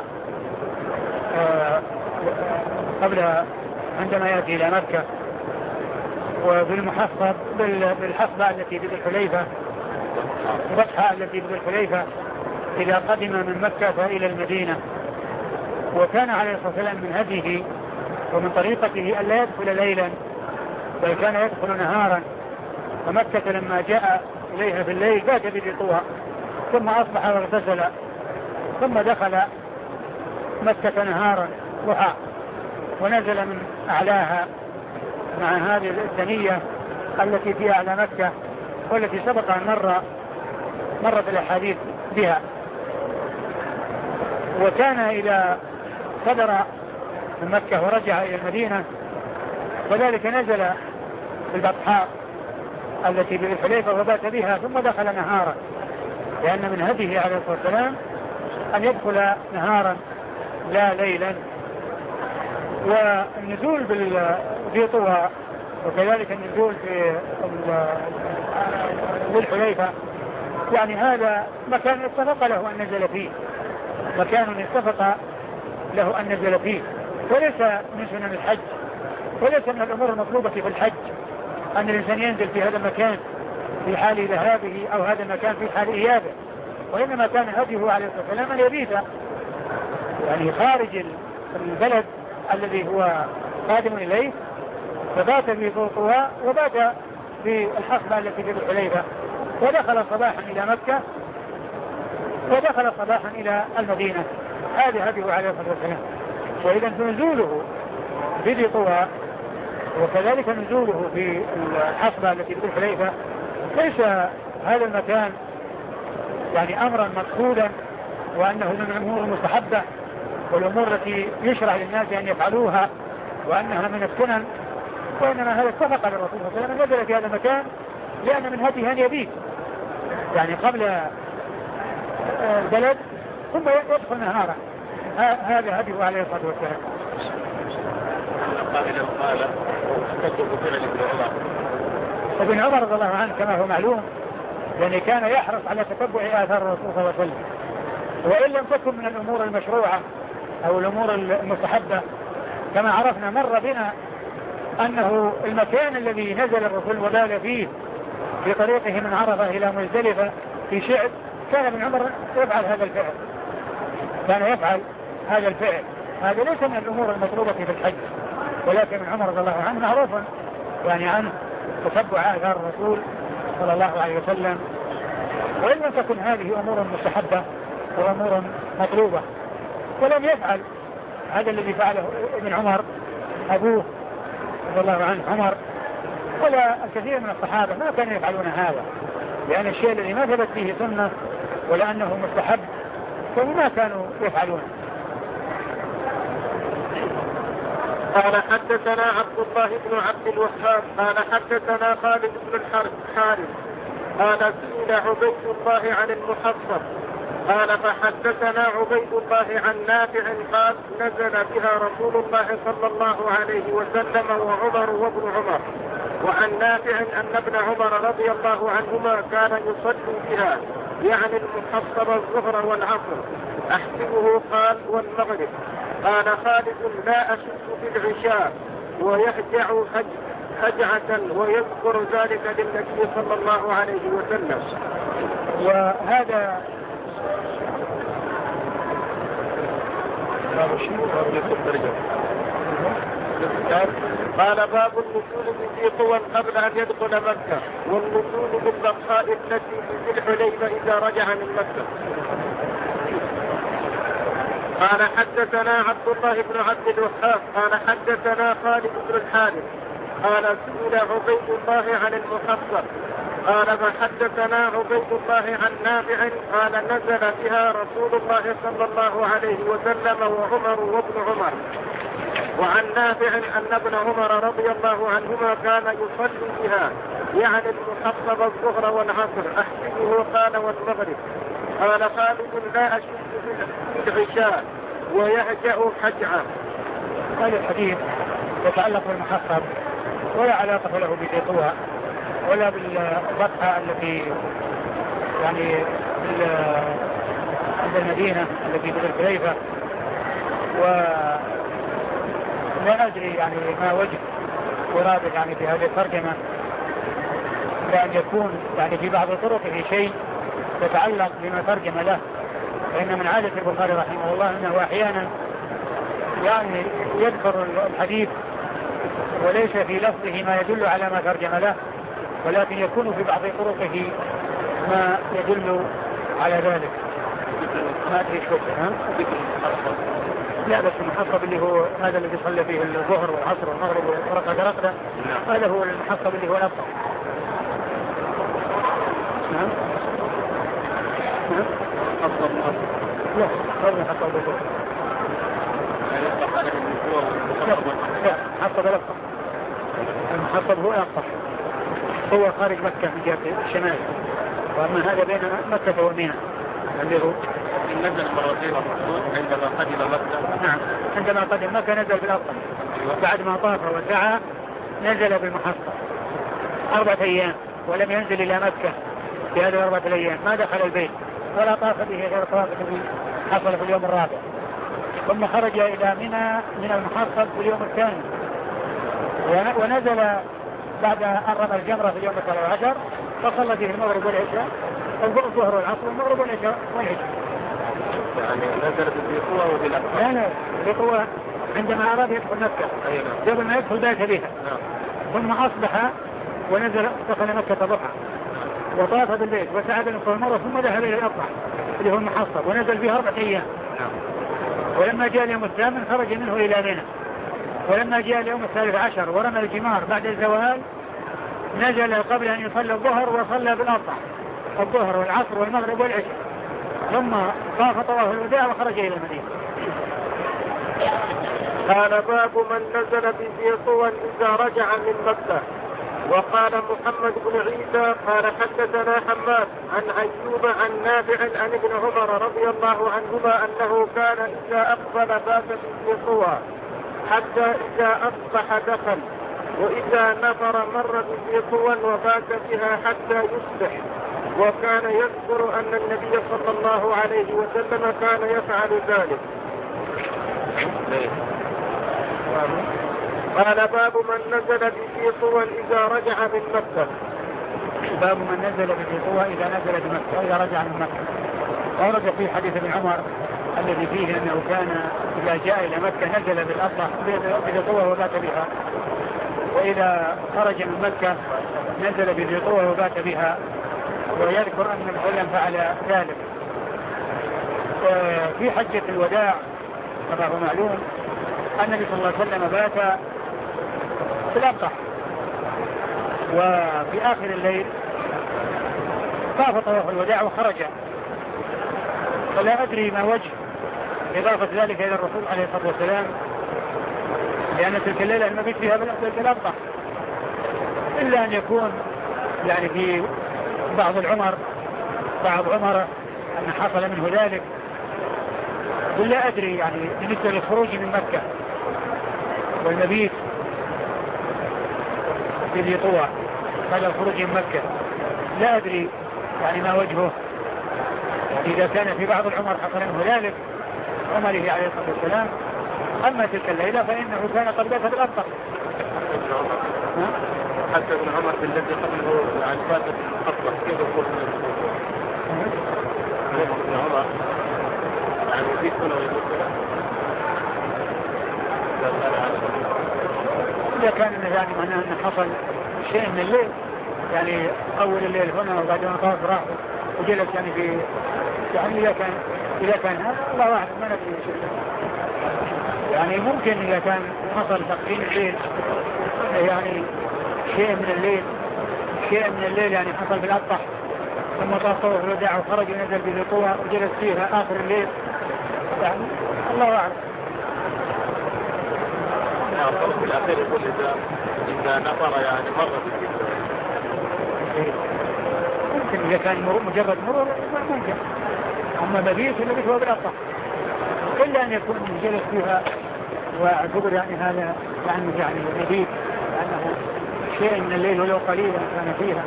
قبل عندما يأتي إلى مكة، وبالمحصب بالحصبة التي في الحليفة البطحاء التي في الحليفة إذا قدم من مكة إلى المدينة. وكان عليه الصلاة والسلام من هديه ومن طريقته ألا يدخل ليلا، بل كان يدخل نهارا فمكة لما جاء إليها في الليل بات بذي طوى، ثم أصبح واغتسل، ثم دخل مكة نهارا ضحى ونزل من أعلاها مع هذه الثنية التي في أعلى مكة والتي سبق أن مرت الأحاديث بها. وكان إذا صدر من مكة ورجع إلى المدينة وذلك نزل في البطحاء التي بذي الحليفة وبات بها ثم دخل نهارا، لأن من هديه عليه الصلاة والسلام أن يدخل نهارا لا ليلا. والنزول في طوى وكذلك النزول في ذي الحليفة يعني هذا مكان اتفق له أن نزل فيه، مكان اتفق له أن نزل فيه، وليس من سنن الحج وليس من الأمور المطلوبة في الحج أن الإنسان ينزل في هذا المكان في حال ذهابه أو هذا المكان في حال إيابه، وإنما كان هديه عليه الصلاة والسلام أن يبيت يعني خارج البلد الذي هو قادم إليه، فبات في طوى وبات في الحصبة التي في الحليفة، ودخل صباحا إلى مكة ودخل صباحا إلى المدينة. هذا هديه عليه الصلاة والسلام. وإذا نزوله في ذي طوى وكذلك نزوله في الحصبة التي في الحليفة ليس هذا المكان يعني أمرا مقصودا وأنه من الأمور المستحبة والأمور التي يشرع للناس أن يفعلوها وأنها من السنن، وإنما هذا اتفق للرسول صلى الله عليه وسلم نزل في هذا المكان لأن من هديه أن يبيت يعني قبل البلد ثم يدخل نهارا. هذا هديه عليه الصلاة والسلام. ابن عمر رضي الله عنه كما هو معلوم يعني كان يحرص على تتبع آثار الرسول صلى الله عليه وسلم، وإن لم تكن من الأمور المشروعة أو الأمور المستحبة كما عرفنا مر بنا أنه المكان الذي نزل الرسول وبال فيه في طريقه من عرفة إلى مزدلفة في شعب كان ابن عمر يفعل هذا الفعل، كان يفعل هذا الفعل. هذا ليس من الأمور المطلوبة في الحج، ولكن ابن عمر رضي الله عنه معروف يعني عنه تتبع آثار الرسول صلى الله عليه وسلم، وإن لم تكن هذه أمور مستحبة وأمور مطلوبة. ولم يفعل هذا الذي فعله ابن عمر أبوه رضي الله عنه عمر ولا الكثير من الصحابة ما كانوا يفعلون هذا، لأن الشيء الذي ما ثبت فيه سنة ولا أنه مستحب فما كانوا يفعلون. قال حدثنا عبد الله بن عبد الوهاب قال حدثنا خالد بن الحارث قال سئل عبيد الله عن المحصب قال فحدثنا عبيد الله عن نافع قال نزل بها رسول الله صلى الله عليه وسلم وعمر وابن عمر. وعن نافع أن ابن عمر رضي الله عنهما كان يصلي بها يعني المحصب الظهر والعصر أحسبه قال والمغرب. قال خالد لا أشك في العشاء ويهجع هجعة ويذكر ذلك للنبي صلى الله عليه وسلم. وهذا قال باب النزول في طوى قبل أن يدخل مكة والنزول بالبطحاء التي في ذي الحليفة إذا رجع من مكة. قال حدثنا عبد الله بن عبد الوهاب قال حدثنا خالد بن الحارث قال سئل عبيد الله عن المحصب قال فحدثنا عبيد الله عن نافع قال نزل بها رسول الله صلى الله عليه وسلم وعمر وابن عمر. وعن نافع أن ابن عمر رضي الله عنهما كان يصلي بها يعني المحصب الظهر والعصر أحسبه قال والمغرب. قال خالد لا أشك في العشاء ويهجأ حجعا. هذا الحديث يتعلق بالمحصب ولا علاقة له بذي طوى ولا بالبطحة التي يعني عند المدينة التي في الحليفة، ولا أدري يعني ما وجه ورابط يعني في هذه الترجمة، لأن يكون يعني في بعض طرقه شيء يتعلق بما ترجم له، فإن من عادة البخاري رحمه الله أنه أحيانا يعني يذكر الحديث وليس في لفظه ما يدل على ما ترجم له، ولكن يكون في بعض طرقه ما يدل على ذلك. ما أدري شو لا بس المحصب اللي هو هذا الذي صلى فيه الظهر والعصر والمغرب ورقة رقدة هذا هو المحصب اللي هو الأفضل. نعم لا هذا محصب الظهر لا محصب الأفضل. المحصب هو الأفضل هو خارج مكة من جهة الشمال وأما هذا بين مكة ومنى اللي هو نزل مرتين الرسول عندما قدم مكة. نعم عندما قدم مكة نزل بالأفضل بعد ما طاف وسعى نزل بالمحصب 4 أيام ولم ينزل إلى مكة في هذه 4 أيام ما دخل البيت ولا طاف به غير طواف الذي حصل في اليوم الرابع ثم خرج إلى منى من المحصب في اليوم الثاني ونزل بعد أن رمى الجمرة في اليوم 13 فصلى فيه المغرب والعشاء الظهر والعصر والمغرب والعشاء. يعني نزل بقوة وبالأقوى. لا بقوة عندما أراد يدخل مكة قبل ما يدخل بات بها ثم أصبح ونزل دخل مكة ضحى وطاف بالبيت وسعى بالمرة ثم ذهب إلى الأضحى اللي هو المحصب ونزل فيه 4 أيام. ولما جاء اليوم الثامن خرج منه إلى منى ولما جاء اليوم 13 ورمى الجمار بعد الزوال نزل قبل أن يصلي الظهر وصلى بالأضحى الظهر والعصر والمغرب والعشاء ثم طاف طواف الوداع وخرج إلى المدينة. قال باب من نزل بذي طوى إذا رجع من مكة. وقال محمد بن عيسى قال حدثنا حماد عن أيوب عن نافع عن ابن عمر رضي الله عنهما أنه كان إذا أقبل بات بذي طوى حتى إذا أصبح دخل وإذا نفر مر بذي طوى وبات بها حتى يصبح وكان يذكر أن النبي صلى الله عليه وسلم كان يفعل ذلك. قال باب من نزل بذي طوى إذا رجع من مكة. باب من نزل بذي طوى إذا نزل بمكة إذا رجع من مكة. ورد في حديث ابن عمر الذي فيه أنه كان إذا جاء إلى مكة نزل بالأضحى بذي طوى وبات بها وإذا خرج من مكة نزل بذي طوى وبات بها ويذكر أن العلم فعل ذلك. في حجة الوداع كما هو معلوم أن النبي صلى الله عليه وسلم بات في الأضحى وفي آخر الليل طاف طواف الوداع وخرج فلا أدري ما وجه إضافة ذلك إلى الرسول عليه الصلاة والسلام لأن تلك الليلة المبيت فيها بالأضحى إلا أن يكون يعني في بعض عمر أن حصل منه ذلك ولا أدري يعني بالنسبة للخروج من مكة والمبيت في ذي طوى بعد الخروج من مكة لا أدري يعني ما وجهه إذا كان في بعض العمر حصل منه ذلك عمره عليه الصلاة والسلام. أما تلك الليلة فإنه كان قد بات بالأضحى. حتى ابن عمر بالذي قبله عن فاتة الأفضل كيف يقول ابن عمر يعني في سنة ويقول إذا كان يعني معناه أن حصل شيء من الليل يعني أول الليل هنا وبعد ما طاف راح وجلس يعني في يعني إذا كان هذا الله واحد ما ندري شيء يعني ممكن إذا كان حصل تقديم الليل يعني شيء من الليل يعني حصل بالأضحى ثم طاف طواف الوداع وخرج ونزل بذي طوى وجلس فيها آخر الليل يعني الله أعلم. في الأخير يقول إذا نفر يعني مرة ممكن إذا كان مجرد مرور ممكن أما مبيت المبيت هو بالأضحى إلا أن يكون جلس فيها واعتبر يعني هذا يعني مبيت لأنه شيء من الليل ولو قليلا كان فيها.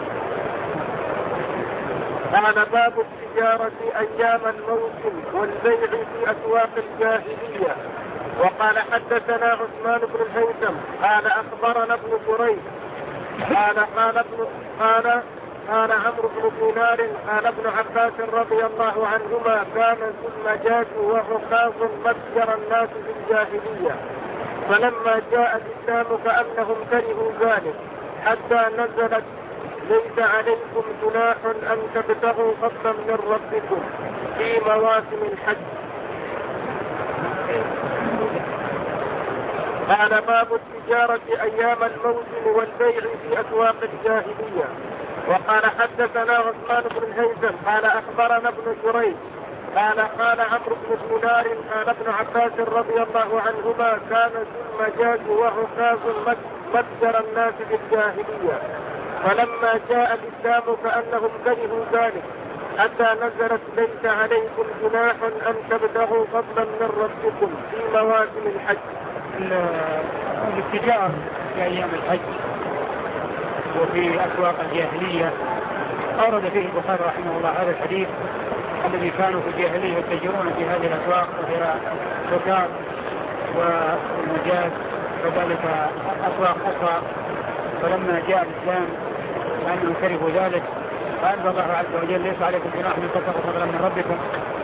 قال باب التجارة أيام الموسم والبيع في أسواق الجاهلية. وقال حدثنا عثمان بن الهيثم قال أخبرنا ابن جريج قال عمرو بن دينار قال ابن عباس رضي الله عنهما كان الزمجاج وعكاظ متجر الناس في الجاهلية فلما جاء الإسلام كأنهم كرهوا ذلك حتى ليس عليكم جناح أن تبتغوا فضلا من ربكم في مواسم الحج. قال باب التجارة أيام الموسم والبيع في أسواق الجاهلية. وقال حدثنا عثمان بن الهيثم قال أخبرنا ابن جريج قال عمرو بن دينار قال ابن عباس رضي الله عنهما كان ذو المجاز وعكاظ متجر الناس بالجاهلية، فلما جاء الإسلام كأنهم كرهوا ذلك حتى نزلت ليس عليكم جناح أن تبتغوا فضلا من ربكم في مواسم الحج. الاتجار في أيام الحج وفي أسواق الجاهلية أورد فيه البخاري رحمه الله هذا الحديث الذي كانوا في الجاهلية يتجرون في هذه الأسواق وهي الركاب والمجاز وذلك أسواق أخرى، فلما جاء الإسلام كأنهم كرهوا ذلك فأنزل الله عز وجل ليس عليكم جناح أن تبتغوا فضلا من ربكم،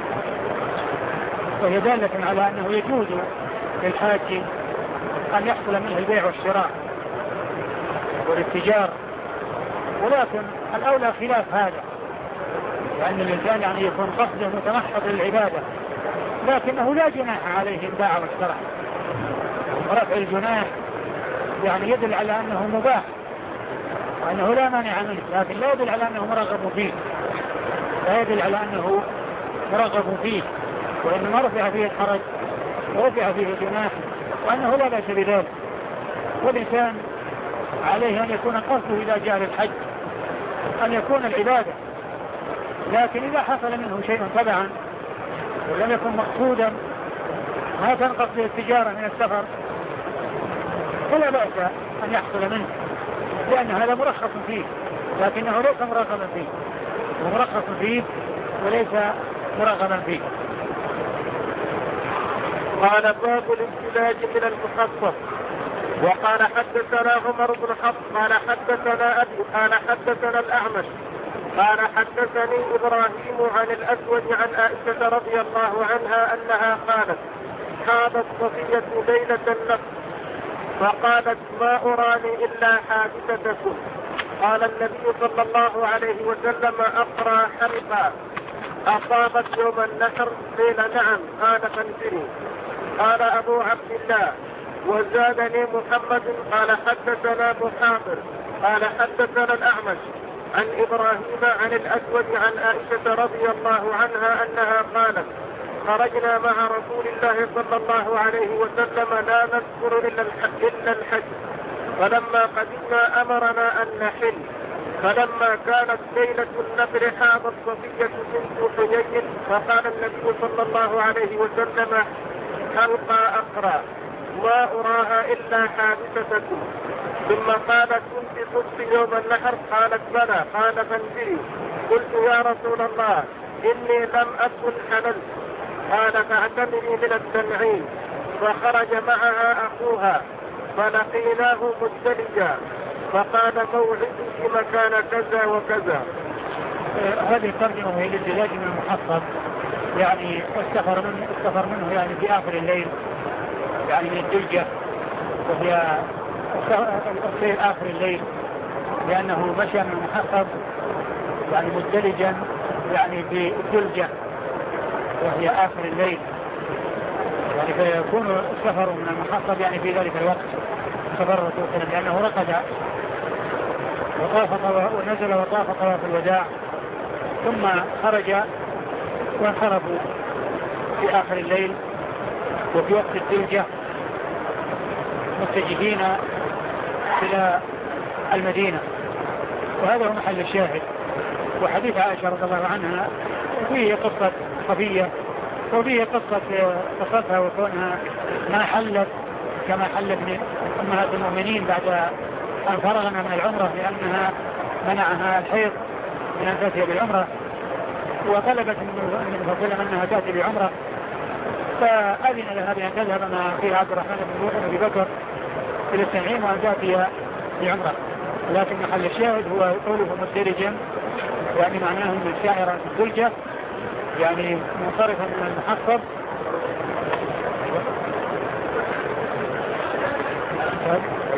وهي دالة على أنه يجوز للحاج أن يحصل منه البيع والشراء والاتجار، ولكن الأولى خلاف هذا، لأن الإنسان يعني يكون قصده متمحض للعبادة لكنه لا جناح عليه الباع والشراء. ورفع الجناح يعني يدل على أنه مباح وأنه لا مانع منه، لكن لا يدل على أنه مرغب فيه، لا يدل على أنه مرغب فيه، وإنما رفع فيه الحرج ورفع فيه الجناح وأنه لا بأس بذلك. والإنسان عليه أن يكون قصده إذا جاء للحج أن يكون العبادة، لكن إذا حصل منه شيء تبعا ولم يكن مقصودا ما كان قصده التجارة من السفر فلا بأس أن يحصل منه، لأن هذا مرخص فيه لكنه ليس مرغبا فيه، ومرخص فيه وليس مرغبا فيه. قال باب الامتلاج من المخصص. وقال حدثنا عمر بن حفص قال حدثنا أبي قال حدثنا الأعمش قال حدثني إبراهيم عن الأسود عن عائشة رضي الله عنها أنها قالت حاضت صفية ليلة النفس فقالت ما أراني إلا حادثتكم. قال النبي صلى الله عليه وسلم أقرى حلقا أصابت يوم النحر؟ قيل نعم. قال فانزلي. قال أبو عبد الله وزادني محمد قال حدثنا محاضر قال حدثنا الأعمش عن إبراهيم عن الأسود عن عائشة رضي الله عنها أنها قالت خرجنا مع رسول الله صلى الله عليه وسلم لا نذكر إلا الحج، فلما قدمنا أمرنا أن نحل، فلما كانت ليلة النفر حاضت صفية بنت حيي فقال النبي صلى الله عليه وسلم حلقى أقرى ما أراها إلا حادثتكم. ثم قالت كنت صدت يوم النحر؟ قالت بلى. قال فانزلي. قلت يا رسول الله إني لم أكن حللت. قال فاعتمري من التنعيم. فخرج معها أخوها فلقيناه مزدلجا فقال موعدك مكان كذا وكذا. هذه الترجمة هي للزلاج من المحصب، يعني السفر منه يعني في آخر الليل يعني من الدلجة، وهي السير آخر الليل لأنه مشى من المحصب يعني مزدلجا يعني في الدلجة وهي آخر الليل، يعني فيكون السفر من المحصب يعني في ذلك الوقت سفر الرسول صلى الله عليه وسلم لأنه رقد ونزل وطاف طواف الوداع ثم خرج وانصرفوا في آخر الليل وفي وقت الدلجة متجهين إلى المدينة. وهذا هو محل الشاهد. وحديث عائشة رضي الله عنها فيه قصة صفية وفيه قصتها وكونها ما حلت كما حلت من أمهات المؤمنين بعد أن فرغنا من العمرة لأنها منعها الحيض من أن تأتي بالعمرة، وطلبت من فضلها أنها تأتي بعمرة فأذن لها بأن تذهب مع أخيها عبد الرحمن بن أبي بكر إلى التنعيم وأن تأتي بعمرة. لكن محل الشاهد هو قوله مدرجا، يعني معناه من الشاعر في الدلجة يعني منصرفا من المحصب.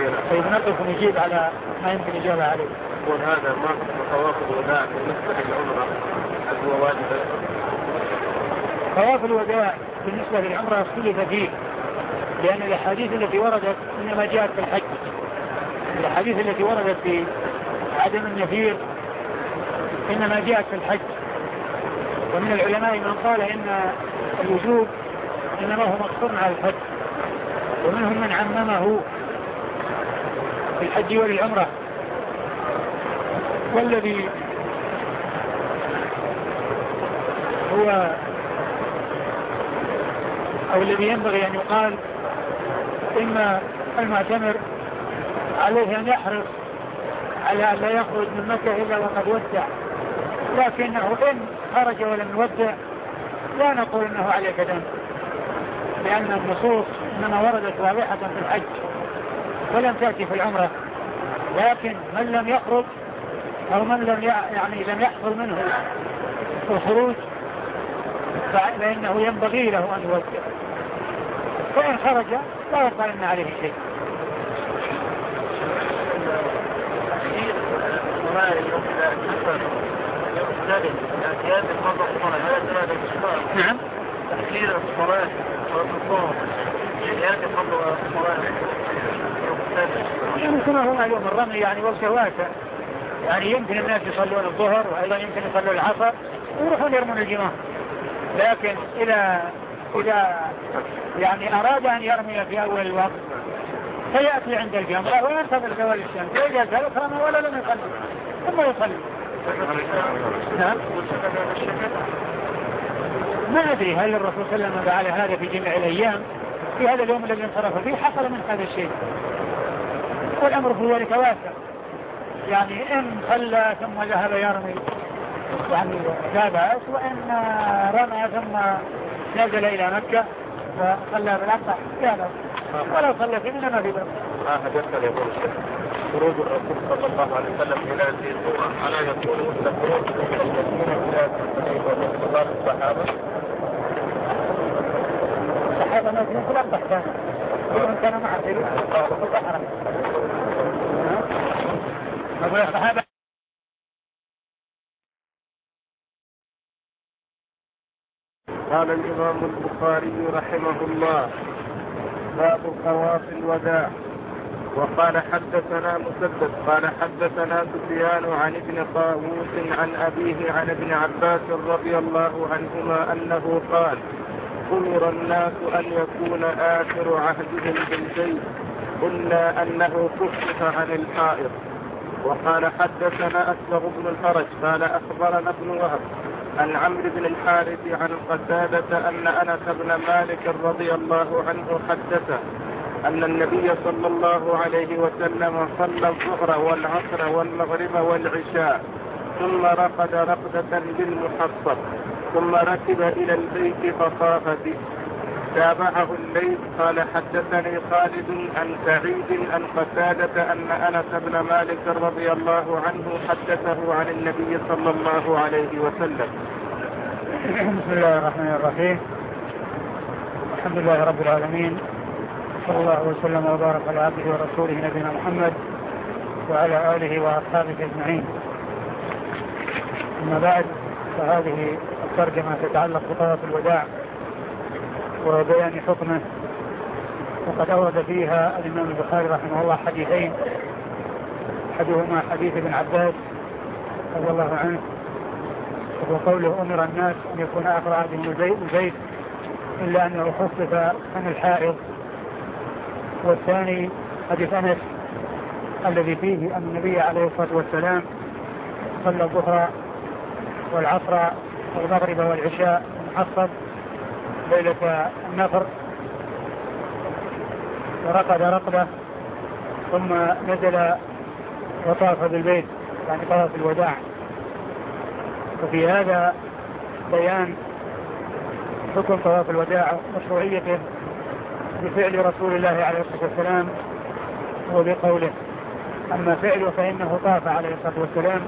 طيب نقف ونجيب على ما يمكن الإجابة عليه. يقول هذا ما هو طواف الوداع بالنسبة للعمرة هل هو واجب؟ طواف الوداع بالنسبة للعمرة اختلف فيه، لأن الأحاديث التي وردت إنما جاءت في الحج. الأحاديث التي وردت في عدم النفير إنما جاءت في الحج، ومن العلماء من قال إن الوجوب إنما هو مقصور على الحج، ومنهم من عممه في الحج والعمرة. والذي هو أو الذي ينبغي أن يقال إما المعتمر عليه أن يحرص على أن لا يخرج من مكة إلا وقد ودع، لكنه إن خرج ولم يودع لا نقول إنه عليه دم، لأن النصوص إنما وردت واضحة في الحج ولم تأتي في العمرة. لكن من لم يخرج أو من لم يحصل منه الخروج فإنه ينبغي له أن يودع، فإن خرج لا يقال إن عليه شيء. نعم. تأخير الصلاة والصوم يعني كما هو معلوم الرمي يعني وقته واسع، يعني يمكن الناس يصلون الظهر وأيضا يمكن يصلون العصر ويروحون يرمون الجمار، لكن إذا يعني أراد أن يرمي في أول الوقت فيأتي عند الجمرة وينتظر زوال الشمس، وإذا زالت رمى ولا لم يصلي ثم يصلي. نعم. ما أدري هل الرسول صلى الله عليه وسلم فعل هذا في جميع الأيام، في هذا اليوم الذي انصرف فيه حصل من هذا الشيء، والأمر في ذلك واسع. يعني إن صلى ثم ذهب يرمي يعني لا بأس، وإن رمى ثم نزل إلى مكة وصلى بالأقصى لا بأس، ولو صلى في منى ما في بأس. حدثنا يقول خروج الرسول صلى الله عليه وسلم إلى الزيتون ألا يقولون خروج من المدينة إلى انتظار الصحابة؟ الصحابة ما يكون كلام تحتان ومن كان معه في الصحراء. أقول الصحابة قال الإمام البخاري رحمه الله باب طواف الوداع. وقال حدثنا مسدد قال حدثنا سفيان عن ابن طاووس عن أبيه عن ابن عباس رضي الله عنهما أنه قال أمر الناس أن يكون آخر عهدهم بالبيت، قلنا أنه خفف عن الحائض. وقال حدثنا أسبغ بن الفرج قال أخبرنا ابن وهب عن عمرو بن الحارث عن قتادة أن أنس بن مالك رضي الله عنه حدثه أن النبي صلى الله عليه وسلم صلى الظهر والعصر والمغرب والعشاء ثم رقد رقدة بالمحصب ثم ركب إلى البيت فطاف به. تابعه الليث قال حدثني خالد عن سعيد عن قتادة أن أنس بن مالك رضي الله عنه حدثه عن النبي صلى الله عليه وسلم. بسم الله الرحمن الرحيم. الحمد لله رب العالمين، صلى الله وسلم وبارك على عبده ورسوله نبينا محمد وعلى آله وأصحابه أجمعين. أما بعد، فهذه الترجمة تتعلق بطواف الوداع وبيان حكمه، وقد أورد فيها الإمام البخاري رحمه الله حديثين، أحدهما حديث ابن عباس رضي الله عنه وهو قوله أمر الناس أن يكون آخر عهدهم البيت إلا أنه خفف عن الحائض. والثاني حديث أنس الذي فيه أن النبي عليه الصلاة والسلام صلى الظهر والعصر والمغرب والعشاء محصب ليلة النفر ورقد رقبة ثم نزل وطاف بالبيت، يعني طواف الوداع. وفي هذا بيان حكم طواف الوداع ومشروعيته بفعل رسول الله عليه الصلاة والسلام وبقوله. أما فعله فإنه طاف عليه الصلاة والسلام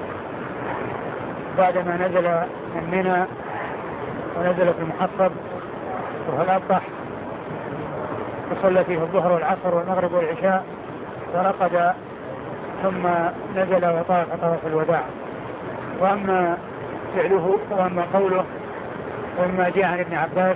بعدما نزل من منى ونزل في المحصب وهو الأبطح وصلى فيه الظهر والعصر والمغرب والعشاء ورقد ثم نزل وطاف طواف الوداع. وأما فعله وأما قوله وما جاء عن ابن عباس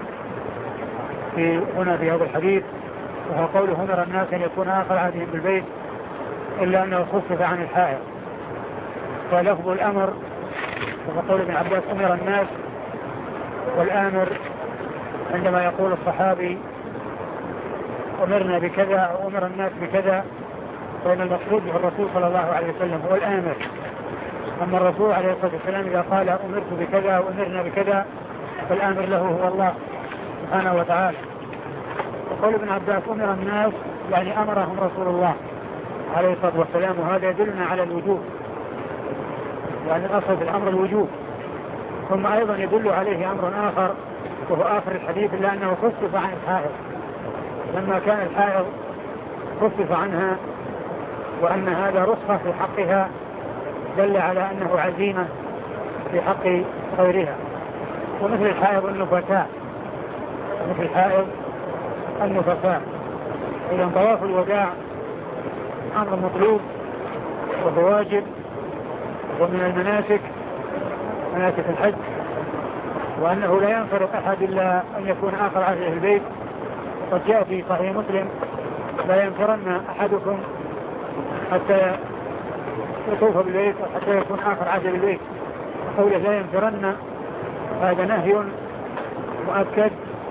هنا في هذا الحديث، وهو قوله أمر الناس أن يكون آخر عهدهم بالبيت إلا أنه خفف عن الحائض. فلفظ الأمر وهو قول ابن عباس أمر الناس، والآمر عندما يقول الصحابي أمرنا بكذا أو أمر الناس بكذا فإن المقصود به الرسول صلى الله عليه وسلم هو الآمر. أما الرسول عليه الصلاة والسلام إذا قال أمرت بكذا أو أمرنا بكذا فالآمر له هو الله سبحانه وتعالى. وقول ابن عباس أمر الناس يعني أمرهم رسول الله عليه الصلاة والسلام، وهذا يدلنا على الوجوب، يعني الأصل في الأمر الوجوب. ثم أيضا يدل عليه أمر آخر وهو آخر الحديث إلا أنه خفف عن الحائض، لما كان الحائض خفف عنها وأن هذا رخصة في حقها دل على أنه عزيمة في حق غيرها. ومثل الحائض النفساء، مثل الحائض النفساء. إذا طواف الوداع أمر مطلوب وهو واجب ومن المناسك مناسك الحج، وأنه لا ينفرق أحد إلا أن يكون آخر عهده البيت. قد جاء في صحيح مسلم لا ينفرن أحدكم حتى يطوف بالبيت حتى يكون آخر عهده بالبيت. قوله لا ينفرن هذا نهي مؤكد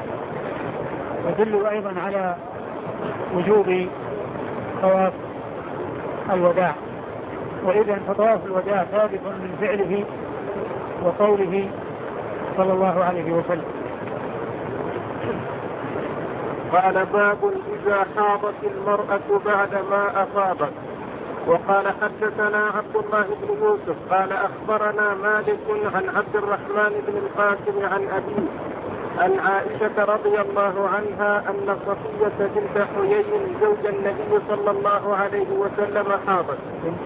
يدل أيضا على وجوب طواف الوداع. وإذا فطواف الوداع ثابت من فعله وقوله صلى الله عليه وسلم. قال باب إذا حاضت المرأة بعد ما أصابت. وقال حدثنا عبد الله بن يوسف قال أخبرنا مالك عن عبد الرحمن بن القاسم عن أبيه عن عائشة رضي الله عنها أن صفية بنت حيي زوج النبي صلى الله عليه وسلم حاضت.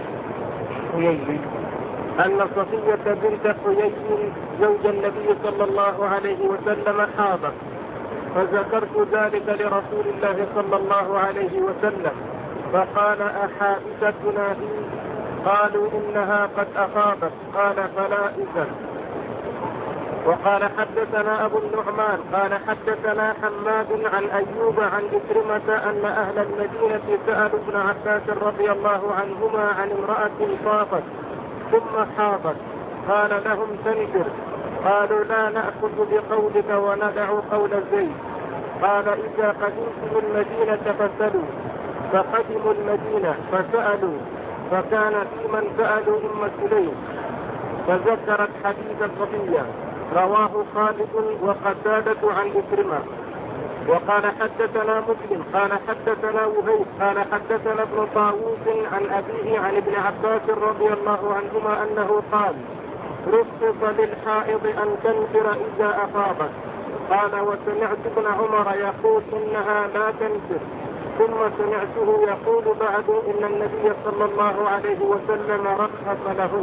أن صفية بنت حيي زوج النبي صلى الله عليه وسلم حاضت، فذكرت ذلك لرسول الله صلى الله عليه وسلم فقال أحابستنا هي؟ قالوا إنها قد أصابت. قال فلا إذن. وقال حدثنا أبو النعمان قال حدثنا حماد عن أيوب عن إكرمة أن أهل المدينة سألوا ابن عباس رضي الله عنهما عن امرأة طافت ثم حاضت قال لهم تنكر. قالوا لا نأخذ بقولك وندع قول زيد. قال إذا قدمتم المدينة فسألوا. فقدموا المدينة فسألوا فكان في من سألوا أم سليم فذكرت حديث صفية رواه خالد وقتادة عن إكرمة. وقال حدثنا مسلم قال حدثنا وهيب قال حدثنا ابن طاووس عن أبيه عن ابن عباس رضي الله عنهما أنه قال رخص للحائض أن تنكر إذا أصابت. قال وسمعت ابن عمر يقول إنها لا تنكر، ثم سمعته يقول بعد إن النبي صلى الله عليه وسلم رخص له.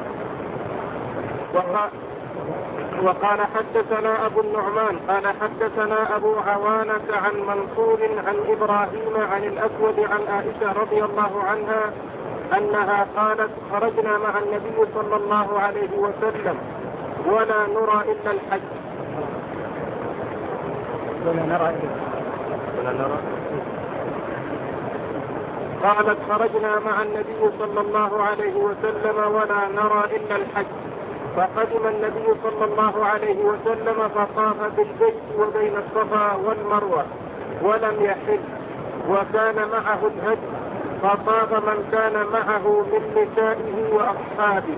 وقال حدثنا أبو النعمان قال حدثنا أبو عوانة عن منصور عن إبراهيم عن الأسود عن عائشة رضي الله عنها أنها قالت خرجنا مع النبي صلى الله عليه وسلم ولا نرى إلا الحج. قالت خرجنا مع النبي صلى الله عليه وسلم ولا نرى إلا الحج. فقدم النبي صلى الله عليه وسلم فطاف بالبيت وبين الصفا والمروة ولم يحل وكان معه الهدي، فطاف من كان معه من نسائه وأصحابه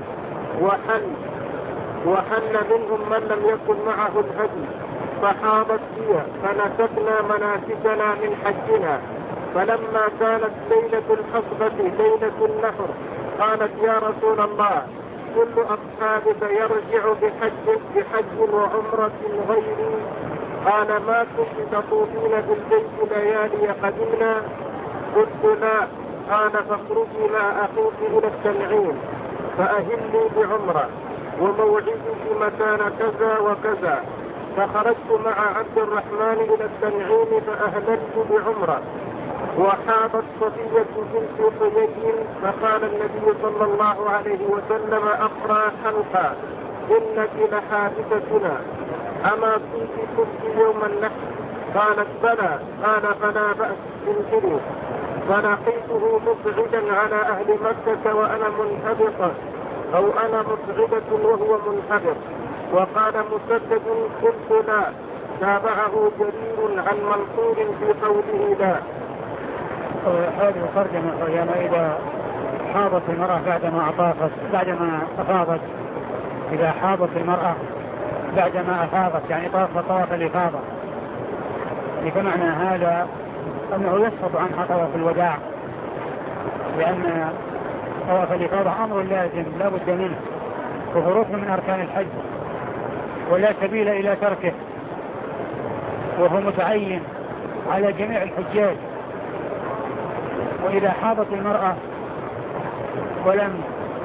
وحل منهم من لم يكن معه الهدي، فحاضت هي فنسكنا مناسكنا من حجنا. فلما كانت ليلة الحصبة ليلة النحر قالت يا رسول الله كل أصحابك يرجع بحج وعمرة غيري؟ قال ما كنت تطوفين بالبيت ليالي قدمنا؟ قلت لا. قال فاخرجي مع أخوك إلى التنعيم فأهلي بعمرة وموعدك مكان كذا وكذا. فخرجت مع عبد الرحمن إلى التنعيم فأهللت بعمرة. وحاضت صفية بنت حيي فقال النبي صلى الله عليه وسلم أقرأ حلقا إنك لحادثتنا أما كنت تبكي يوم النحر؟ قالت بلى. قال فلا بأس انزلوا. فلقيته مصعدا على أهل مكة وأنا منحدقة أو أنا مصعدة وهو منحدق. وقال مسدد قلت لا. تابعه جرير عن منصور في قوله لا. هذه ترجمة يعني إذا حاضت المرأة بعدما أفاضت إذا حاضت المرأة بعدما أفاضت يعني طواف الإفاضة، يعني فمعنى هذا أنه يسقط عنها طواف الوداع، لأن طواف الإفاضة أمر لازم لا بد منه وهو ركن من أركان الحج ولا سبيل إلى تركه، وهو متعين على جميع الحجاج. وإذا حاضت المرأة ولم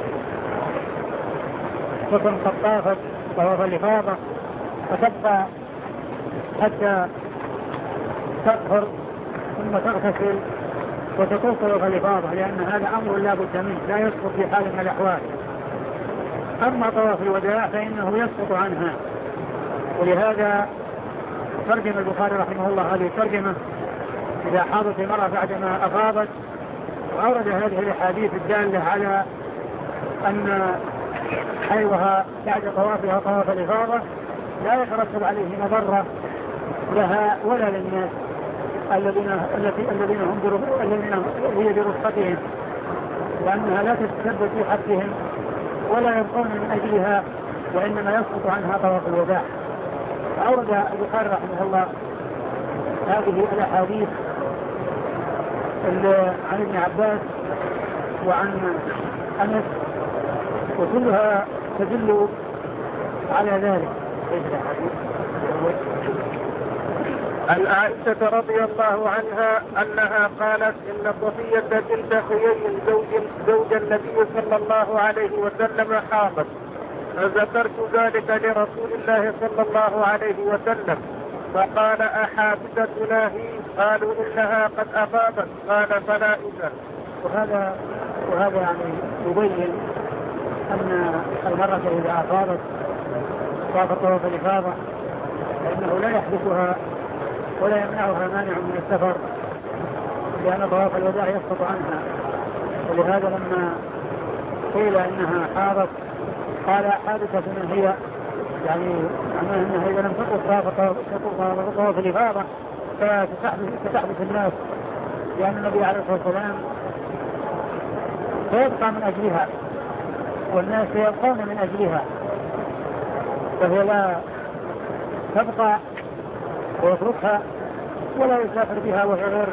تكن قد طافت طواف الإفاضة فتبقى حتى تطهر ثم تغتسل وتطوف طواف الإفاضة، لأن هذا أمر لا بد منه لا يسقط في حال من الأحوال. أما طواف الوداع فإنه يسقط عنها، ولهذا ترجم البخاري رحمه الله هذه الترجمة إذا حاضت المرأة بعدما أفاضت، وأورد هذه الأحاديث الدالة على أن حيضها بعد طوافها طواف الإفاضة لا يترتب عليه مضرة لها ولا للناس الذين هي برفقتهم، لأنها لا تتسبب في حقهم ولا يبقون من أجلها، وإنما يسقط عنها طواف الوداع. فأورد البخاري رحمه الله هذه الأحاديث عن ابن عباس وعن أنس وكلها تدل على ذلك. عن عائشة رضي الله عنها أنها قالت إن صفية بنت حيي زوج النبي صلى الله عليه وسلم حاضت، فذكرت ذلك لرسول الله صلى الله عليه وسلم فقال أحادثتنا هي؟ قالوا إنها قد أفاضت. قال فلا إذن. وهذا يعني يبين أن المرأة إذا أفاضت طافت طواف الإفاضة فإنه لا يحدثها ولا يمنعها مانع من السفر، لأن طواف الوداع يسقط عنها. ولهذا لما قيل إنها حاضت قال حادثة هي، يعني معناه أنها إذا لم تطوف طواف الإفاضة فتحدث الناس، لأن النبي عليه الصلاة والسلام سيبقى من أجلها والناس يبقون من أجلها، فهي لا تبقى ويتركها ولا يسافر بها وهي غير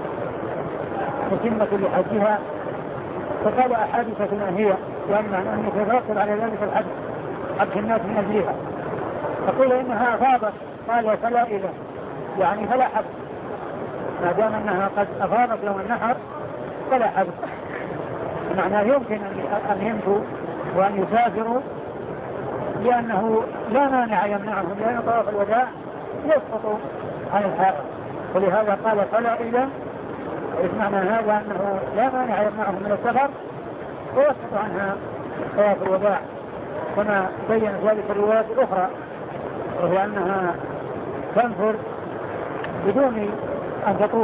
متمة لحجها. فقال أحادثتنا هي، لأنه يترتب على ذلك حج الناس من أجلها. فقيل إنها أفاضت قال فلا إذن، يعني فلا حج، ما دام أنها قد أفاضت يوم النحر فلا حج. معناه يمكن أن يمشوا وأن يسافروا لأنه لا مانع يمنعهم، لأن طواف الوداع يسقط عن الحائض. ولهذا قال فلا إذن، معنى هذا أنه لا مانع يمنعهم من السفر ويسقط عنها طواف الوداع، كما بين ذلك الروايات الأخرى، وهي أنها تنفر بدون أن تطوف.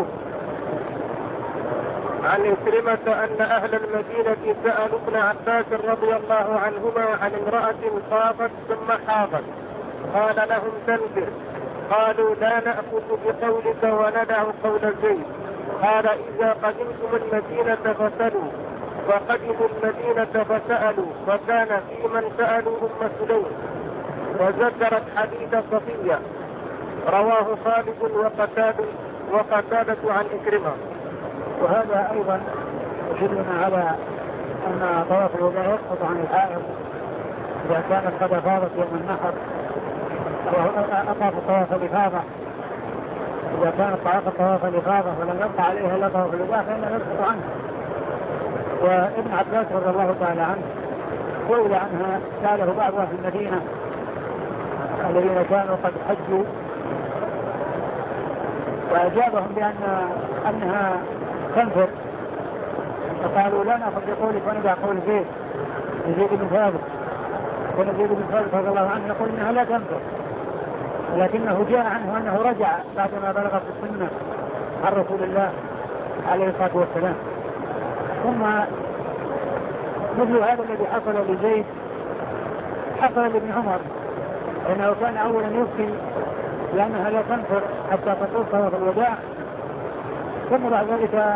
عن إكرمة أن أهل المدينة سألوا ابن عباس رضي الله عنهما عن امرأة طافت ثم حاضت قال لهم تنفر، قالوا لا نأخذ بقولك وندع قول زيد. قال إذا قدمتم المدينة فسألوا، فقدموا المدينة فسألوا، وكان في من سألوا أم سليم. وذكرت حديث صفية رواه خالد وقتادة عن إكرمة. وهذا أيضا يدلنا على أن طواف الوداع يسقط عن الحائض إذا كانت قد أفاضت يوم النحر وأطاف طواف الإفاضة. إذا كانت طواف الإفاضة ولم يبقى عليها إلا طواف الوداع فإنه يسقط عنها. وابن عباس رضي الله تعالى عنه سئل عنها، سأله بعض أهل المدينة الذين كانوا قد حجوا، وأجابهم بأنها تنفر، فقالوا لا نأخذ بقولك وندع قول يزيد بن ثابت. ونزيد بن ثابت رضي الله عنه يقول إنها لا تنفر، ولكنه جاء عنه أنه رجع بعدما بلغت السنة عن رسول الله عليه الصلاة والسلام. ثم مثل هذا الذي حصل لزيد حصل لابن عمر، لأنه كان أولا يفتي لأنها لا تنفر حتى تطوف طواف الوداع، ثم بعد ذلك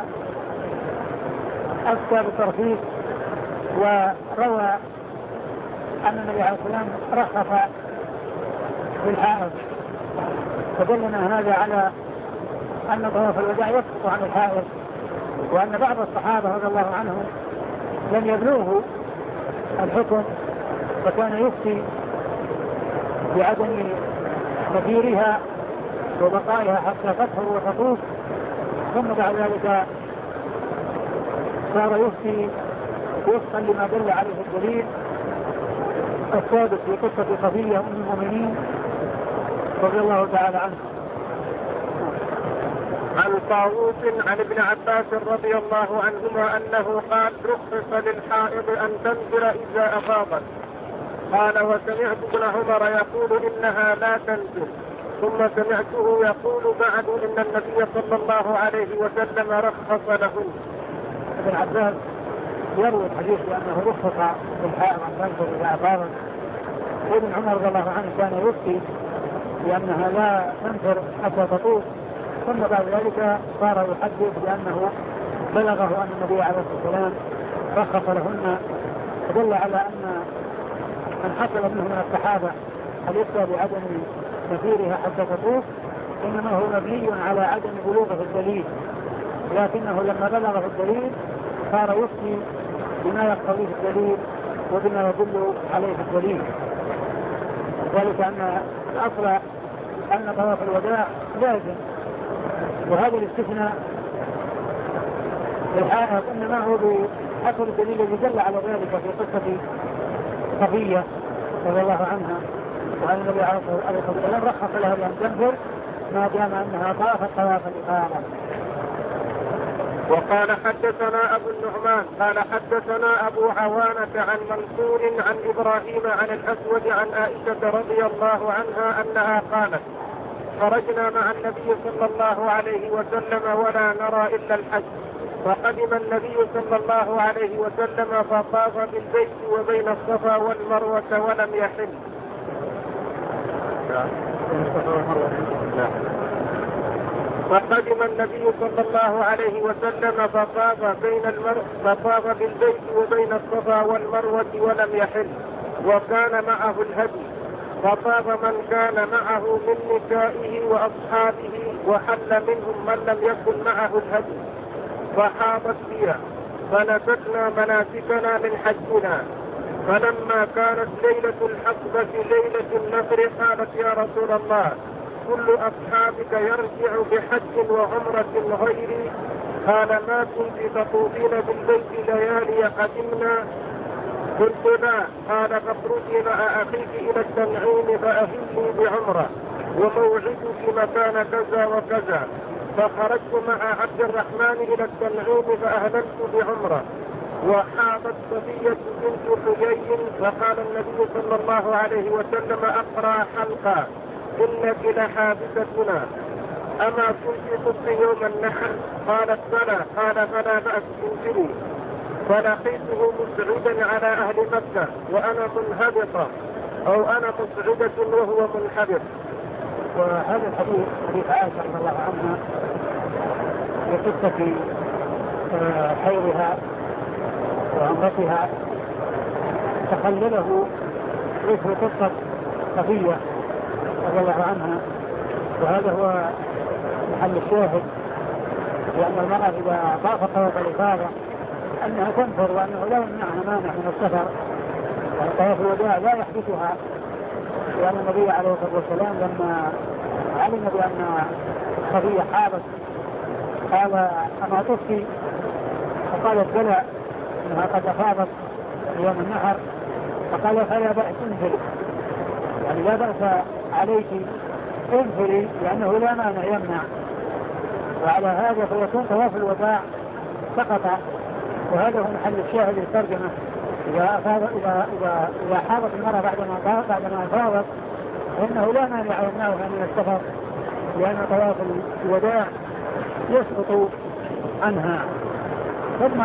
أفتى بالترخيص وروى أن النبي عليه الصلاة والسلام رخص بالحائض، فدلنا هذا على أن طواف الوداع يسقط عن الحائض، وأن بعض الصحابة رضي الله عنهم لم يبلغوا الحكم فكان يفتي بعدم مسيرها وبقائها حتى تطهر وتطوف، ثم بعد ذلك صار يفتي وفقا لما دل عليه الدليل الثابت في قصة صفية أم المؤمنين رضي الله تعالى عنه. عن طاووس عن ابن عباس رضي الله عنهما أنه قال رخص للحائض أن تنزل إذا أفاضت. قال وسمعت ابن عمر يقول إنها لا تنزل، ثم سمعته يقول بعد إن النبي صلى الله عليه وسلم رخص له. ابن عباس يروي الحديث بأنه رخص للحائض أن تنزل إذا أفاضت، وابن عمر رضي الله عنه كان يفتي بأنها لا تنزل حتى تطوف، ثم بعد ذلك صار يحدث بأنه بلغه أن النبي عليه الصلاة والسلام رخص لهن، فدل على أن من حصل منه من الصحابة الإفتاء بعدم مسيرها حتى تطوف إنما هو مبني على عدم بلوغه الدليل، لكنه لما بلغه الدليل صار يفتي بما يقتضيه الدليل وبما يدل عليه الدليل، ذلك أن الأصل أن طواف الوداع لازم، وهذا الاستثناء للحائض إنما هو بحصل الدليل الذي دل على ذلك في قصة صفية رضي الله عنها، وأن النبي عليه الصلاة والسلام رخص لها بأن تنزل ما دام أنها طافت طواف الإفاضة. وقال حدثنا أبو النعمان قال حدثنا أبو عوانة عن منصور عن إبراهيم عن الأسود عن عائشة رضي الله عنها أنها قالت خرجنا مع النبي صلى الله عليه وسلم ولا نرى إلا الحج، فقدم النبي صلى الله عليه وسلم فطاف بالبيت وبين الصفا والمروة ولم يحل. فقدم النبي صلى الله عليه وسلم فطاف بالبيت وبين الصفا والمروة ولم يحل، وكان معه الهدي، فطاف من كان معه من نسائه وأصحابه، وحل منهم من لم يكن معه الهدي، فحاضت بنا فنسكنا مناسكنا من حجنا. فلما كانت ليلة الحقبة ليلة النفر قالت يا رسول الله كل أصحابك يرجع بحج وعمرة غيري؟ قال ما كنت تطوفين بالبيت ليالي قدمنا؟ قلت لا. قال فاخرجي مع أخيك إلى التنعيم فأهلي بعمرة وموعدك مكان كذا وكذا. فخرجت مع عبد الرحمن إلى التنعيم فأهللت بعمرة، وحاضت صفية بنت حيي، فقال النبي صلى الله عليه وسلم أقرأ حلقا إنك لحابستنا، أما كنت صبت يوم النحر؟ قالت بلى. قال فلا بأس انزلي. فلقيته مسعودا على أهل مكة وأنا منهبطة، أو أنا مسعودة وهو منحبط. وهذا الحديث حديث عائشة رضي الله عنها في قصة حيضها وعمرتها تخلله مثل قصة صفية رضي الله عنها، وهذا هو محل الشاهد، لأن المرأة إذا طافت طواف الإفاضة أنها تنفر، وأنه لا يمنعها مانع من السفر، طواف الوداع لا يحدثها، لأن النبي عليه الصلاة والسلام لما علم بأن صفية حاضت قال أما تفتي؟ فقالت بلى أنها قد أفاضت يوم النحر، فقال فلا بأس انزلي، يعني لا بأس عليك انزلي، لأنه لا مانع يمنع. وعلى هذا فيكون طواف الوداع سقط. وهذا هو محل الشاهد للترجمة. إذا حاضت المرأة بعدما أفاضت فإنه لا مانع يمنعها من السفر، لأن طواف الوداع يسقط عنها. ثم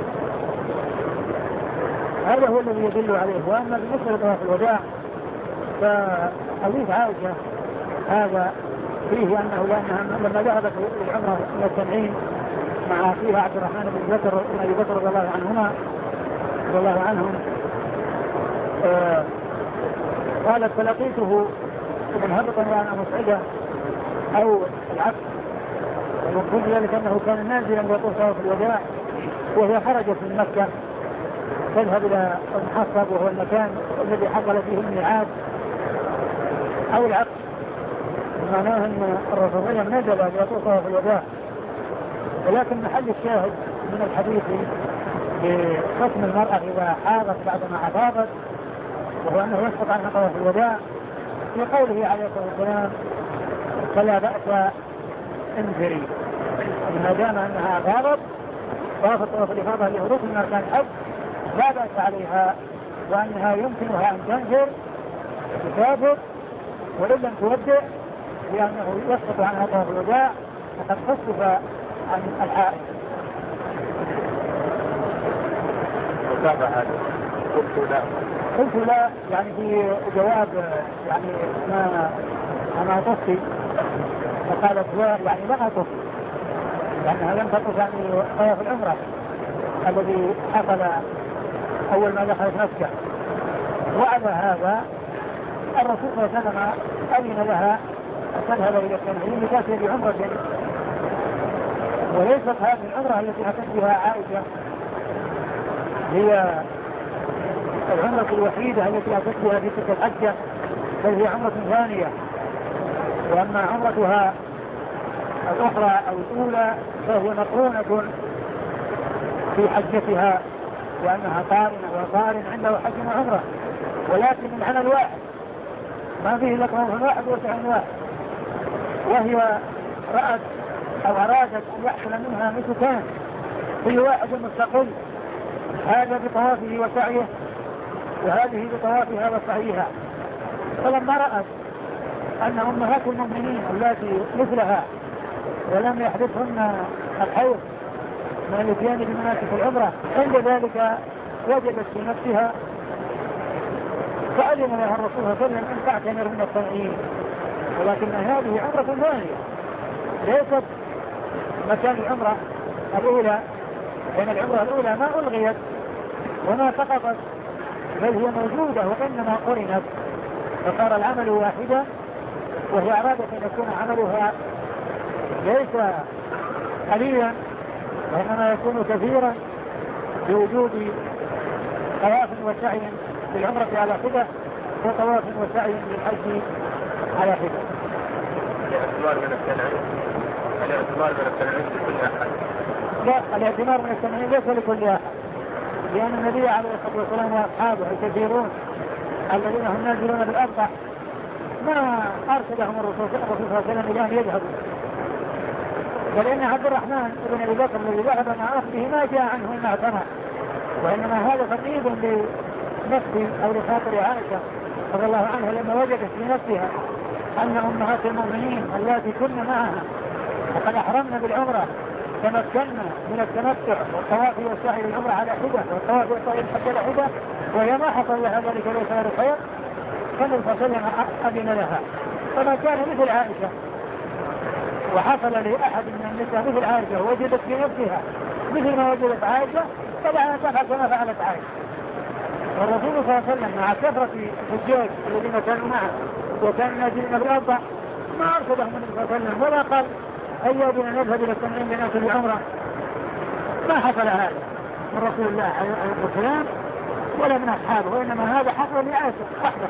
هذا هو الذي يدل عليه. وأما بالنسبة لطواف الوداع فحديث عائشة هذا فيه أنه لأنها لما ذهبت للعمرة إلى التنعيم مع أخيها عبد الرحمن بن أبي بكر رضي الله عنهم قالت فلقيته منهبطا وأنا مسعدة أو العكس، ومقصود ذلك أنه كان نازلا يطوف طواف الوداع وهي خرجت من مكة تذهب إلى المحصب وهو المكان الذي حصل فيه الميعاد أو العكس، معناه أن الرسول صلى الله عليه وسلم نزل يطوف طواف الوداع. ولكن محل الشاهد من الحديث بحكم المرأة إذا حاضت بعدما أفاضت وهو أنه يسقط عنها طواف الوداع في قوله عليه الصلاة والسلام فلا بأس انفري، ما دام أنها أفاضت طافت طواف الإفاضة لهروب من أركان الحج لا بأس عليها، وأنها يمكنها أن تنفر تسافر وإن لم تودع لأنه يسقط عنها طواف الوداع وقد خفف عن الحائط. قلت لا يعني في جواب يعني ما طفي، فقالت لا يعني لا أطف لأنها لم تطف يعني طواف العمرة الذي حصل أول ما دخلت مكة. وعلى هذا الرسول صلى الله عليه وسلم أذن لها أن تذهب إلى التنعيم لتأتي بعمرة، وليست هذه العمرة التي أتت بها عائشة هي العمرة الوحيدة التي أتت بها في تلك الحجة، بل هي عمرة ثانية. وأما عمرتها الأخرى أو الأولى فهي مقرونة في حجتها وأنها قارنة وقارن عنده حج وعمرة، ولكن العمل واحد ما فيه إلا طواف واحد وسعي واحد. وهي رأت أو أرادت أن يحصل منها نسكان كل واحد مستقل، هذا بطوافه وسعيه وهذه بطوافها وسعيها. فلما رأت أن أمهات المؤمنين التي مثلها ولم يحدثهن الحيض من الاتيان بمناسك العمرة عند ذلك وجدت في نفسها فأذن لها الرسول صلى الله عليه وسلم أن تعتمر من التنعيم، ولكن هذه عمرة ثانية ليست مكان العمرة الأولى، لأن العمرة الأولى ما ألغيت وما سقطت بل هي موجودة وإنما قرنت فصار العمل واحدا، وهي أرادت أن يكون عملها ليس قليلا وإنما يكون كثيرا بوجود طواف وسعي للعمرة على حدة وطواف وسعي للحج على حدة. الاعتمار من التنعيم لكل أحد؟ لا، الاعتمار من التنعيم ليس لكل أحد، لأن النبي عليه الصلاة والسلام وأصحابه الكثيرون الذين هم نازلون بالأبطح ما أرسلهم الرسول صلى الله عليه وسلم إلى أن يذهبوا، بل إن عبد الرحمن بن أبي بكر الذي ذهب مع أخته ما جاء عنه إلا اعتمر، وإنما هذا تقييد لنفسي أو لخاطر عائشة رضي الله عنها لما وجدت في نفسها أن أمهات المؤمنين التي كنا معها وقد أحرمنا بالعمرة تمكنا من التمتع والطواف والسعي للعمرة على حدة والطواف والسعي للحج على حدة وهي ما حصل لها ذلك ليس غير خير، فالنبي صلى الله عليه وسلم أذن لها. فما كان مثل عائشة وحصل لأحد من النساء مثل عائشة ووجدت في نفسها مثل ما وجدت عائشة فلا تفعل كما فعلت عائشة. والرسول صلى الله عليه وسلم مع كثرة الحجاج الذين كانوا معه وكانوا نازلين بالأرض ما أرشدهم النبي صلى الله عليه وسلم ولا قال هيا بنا نذهب إلى التنعيم لنأكل العمرة، ما حصل هذا من رسول الله عليه الصلاة والسلام ولا من أصحابه، وإنما هذا حصل لعائشة وحدها.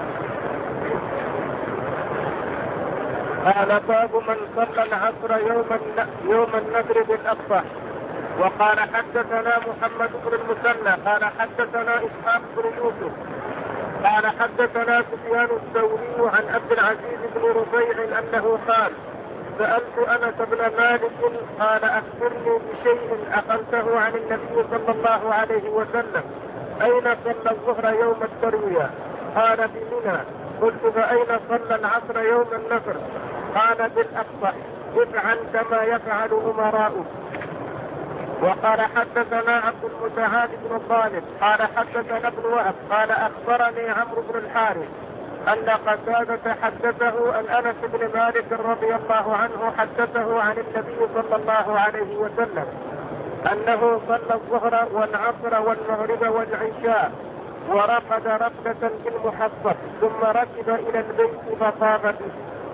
قال باب من صلى العصر يوم النذر بالأضحى. وقال حدثنا محمد بن المثنى قال حدثنا إسحاق بن يوسف قال حدثنا سفيان الثوري عن عبد العزيز بن رفيع أنه قال سألت أنس بن مالك قال أخبرني بشيء أخذته عن النبي صلى الله عليه وسلم أين صلى الظهر يوم التروية؟ قال بمنى. قلت فأين صلى العصر يوم النفر؟ قال بالأقصى. افعل كما يفعل أمراؤك. وقال حدثنا عبد المتعال بن طالب قال حدثنا ابن وهب قال أخبرني عمرو بن الحارث أن قتادة حدثه أن أنس بن مالك رضي الله عنه حدثه عن النبي صلى الله عليه وسلم أنه صلى الظهر والعصر والمغرب والعشاء ورقد رقدة في المحصب ثم ركب إلى البيت فطاف به.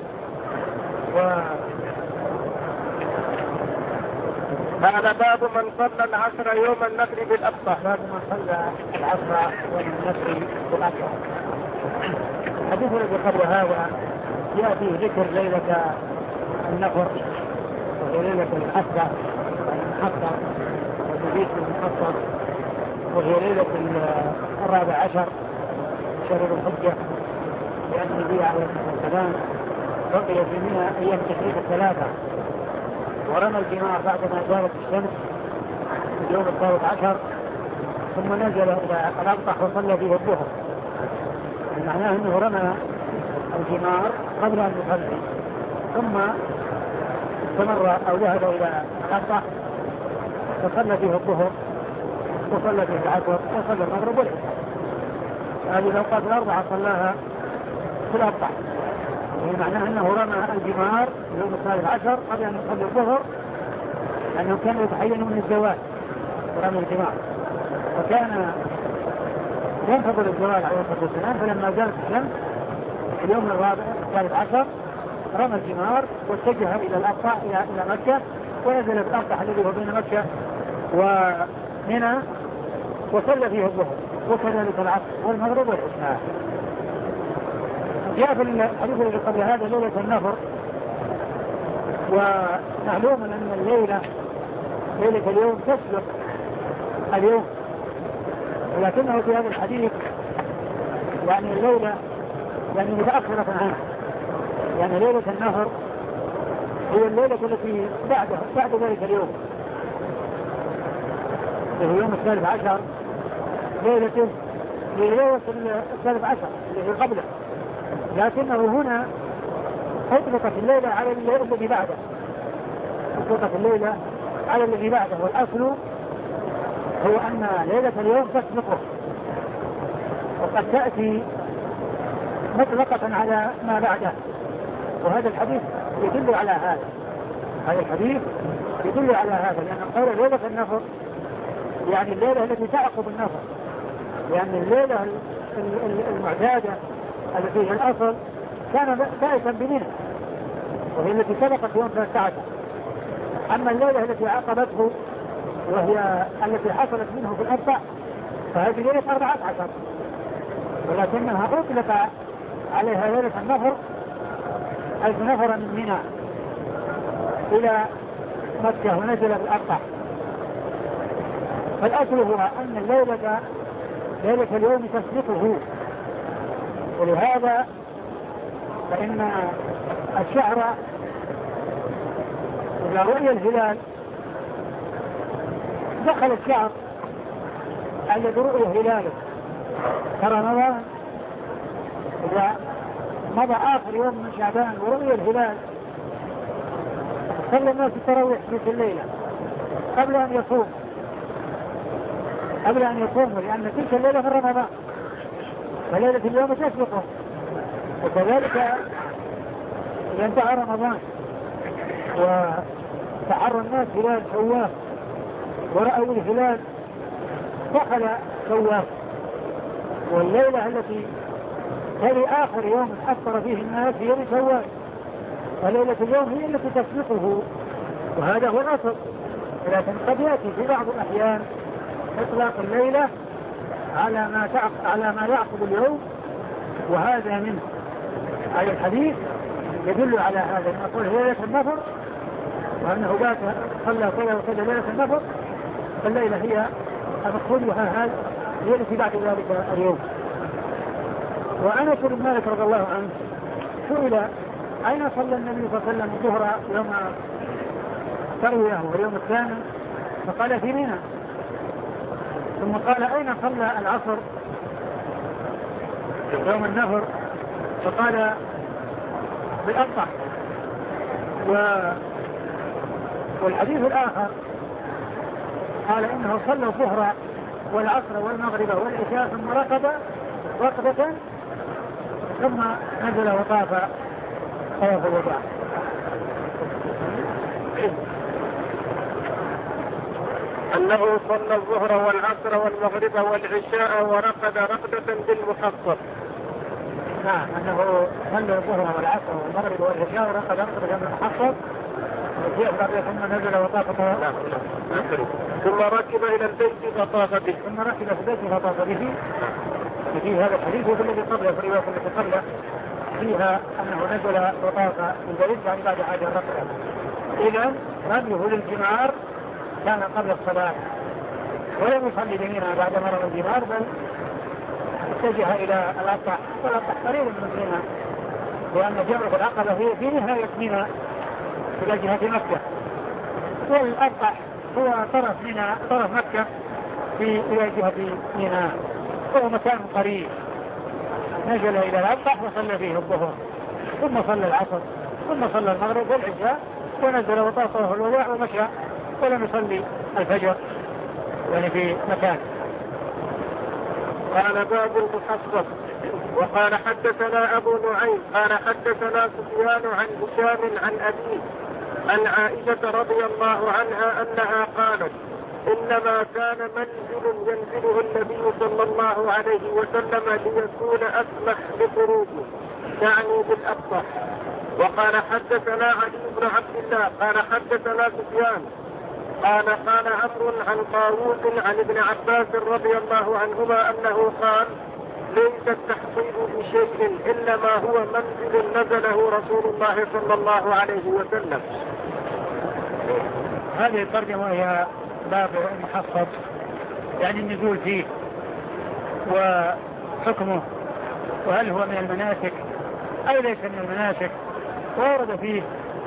هذا باب من صلى العصر يوم النفر بالأبطح. باب من صلى العصر يوم النفر بالأبطح. الحديث الذي قبل هذا يأتي ذكر ليلة النفر وهي ليلة المحصب ومبيت المحصب وهي ليلة 14 شهر الحجة، لأن النبي عليه الصلاة والسلام بقي في منى أيام تشريق 3 ورمى الجمار بعدما زالت الشمس في اليوم 13 ثم نزل إلى الأبطح وصلى فيه الظهر. معناه أنه رمى الجمار قبل أن يصلي ثم استمر أو ذهب إلى الأبطح وصلى فيه الظهر وصلى فيه العصر وصلى المغرب والعشاء. هذه الأوقات ال4 صلاها في الأبطح، يعني معناه أنه رمى الجمار يوم 13 قبل أن يصلي الظهر، لأنه كان يتحين من الزوال ورمى الجمار، وكان ينتظر الزوال عليه الصلاة والسلام، فلما زالت الشمس في اليوم 13 رمى الجمار واتجه إلى الأبطح إلى مكة، ونزل بالأبطح الذي هو بين مكة ومنى وصلى فيه الظهر وكذلك العصر والمغرب والعشاء. جاء في الحديث الذي قبل هذا ليلة النفر، ومعلوم أن ليلة اليوم تسبق اليوم، ولكنه في هذا الحديث يعني الليلة يعني متأخرة عنه، يعني ليلة النفر هي الليلة التي بعد ذلك اليوم، وهو يوم 13 ليلته هي ليلة 13 التي قبله، لكنه هنا أطلقت الليلة على الذي بعده، أطلقت الليلة على الذي بعده، والأصل هو أن ليلة اليوم تسبقه، وقد تأتي مطلقة على ما بعده، وهذا الحديث يدل على هذا. هذا الحديث يدل على هذا، لأن قول ليلة النفر يعني الليلة التي تعقب النفر، لأن الليلة المعتادة التي هي الأصل كان بائسا بمنى وهي التي سبقت يوم 13، أما الليلة التي عقبته وهي التي حصلت منه في الأبطح فهذه ليلة 14، ولكنها أطلق عليها ليلة النفر حيث نفر من منى إلى مكة ونزل بالأبطح. فالأصل هو أن ليلة اليوم تسبقه، ولهذا فإن الشهر إذا رؤي الهلال دخل الشهر الذي رؤي هلاله كرمضان، إذا مضى آخر يوم من شعبان ورؤي الهلال صلى الناس التراويح في الليلة قبل أن يصوموا، لأن تلك الليلة من رمضان فليلة اليوم تسبقه. وكذلك إذا انتهى رمضان وتحرى الناس هلال شوال ورأوا الهلال دخل شوال، والليلة التي تلي آخر يوم أفطر فيه الناس هي شوال، فليلة اليوم هي التي تسبقه، وهذا هو الأصل. لكن قد يأتي في بعض الأحيان إطلاق الليلة على ما يعقب اليوم، وهذا منه. هذا الحديث يدل على هذا، أن نقول ليلة النفر وأنه بات صلى وكذا ليلة النفر، فالليلة هي المقصود بها هي التي بعد ذلك اليوم. وأنس بن مالك رضي الله عنه سئل أين صلى النبي صلى الله عليه وسلم الظهر يوم التروية واليوم الثاني؟ فقال في منى. ثم قال أين صلى العصر يوم النفر؟ فقال بالأبطح. والحديث الآخر قال إنه صلى الظهر والعصر والمغرب والعشاء ثم ركض ركضة ثم نزل وطاف طواف الوداع. أنه صلى الظهر والعصر والمغرب والعشاء ورقد رقدة بالمحصب. نعم، أنه صلى الظهر والعصر والمغرب والعشاء ورقد رقدة بالمحصب ثم نزل وطاف طواف. ثم ركب إلى البيت فطاف به. ثم ركب إلى البيت فطاف به. في هذا الحديث وفي الذي قبله في الرواية التي قبله فيها أنه نزل وطاف البيت يعني بعد هذه الركعة. إذا رميه للجمار كان قبل الصلاة ولم يصلي بمنى بعد مرض الجمار، بل اتجه إلى الأبطح، والأبطح قريب من منى لأن جمرة العقبة هي في نهاية منى إلى جهة مكة، والأبطح هو طرف منى طرف مكة إلى جهة منى، وهو مكان قريب. نزل إلى الأبطح وصلى فيه الظهر ثم صلى العصر ثم صلى المغرب والعشاء ونزل وطاف طواف الوداع ومشى ولم يصلي الفجر يعني في مكان. قال باب المحصب. وقال حدثنا أبو نعيم قال حدثنا سفيان عن هشام عن أبيه عن عائشة رضي الله عنها أنها قالت إنما كان منزل ينزله النبي صلى الله عليه وسلم ليكون أسمح بخروجه يعني بالأبطح. وقال حدثنا علي بن عبد الله قال حدثنا سفيان قال عمرو عن طاووس عن ابن عباس رضي الله عنهما أنه قال ليس التحصيل بشيء إنما هو منزل نزله رسول الله صلى الله عليه وسلم. هذه الترجمة هي باب المحصب يعني النزول فيه وحكمه، وهل هو من المناسك أو ليس من المناسك، ورد فيه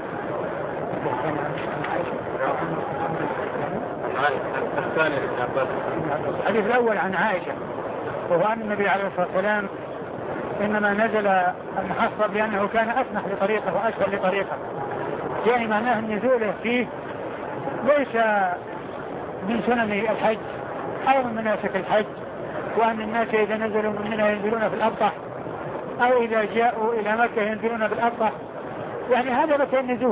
الحديث الأول عن عائشة وهو أن النبي عليه الصلاة والسلام إنما نزل المحصب لأنه كان أسمح لطريقه وأسهل لطريقه، يعني معناه النزول فيه ليس من سنن الحج أو من مناسك الحج، وأن الناس إذا نزلوا من منى ينزلون في الأبطح أو إذا جاءوا إلى مكة ينزلون في الأبطح، يعني هذا مكان نزول،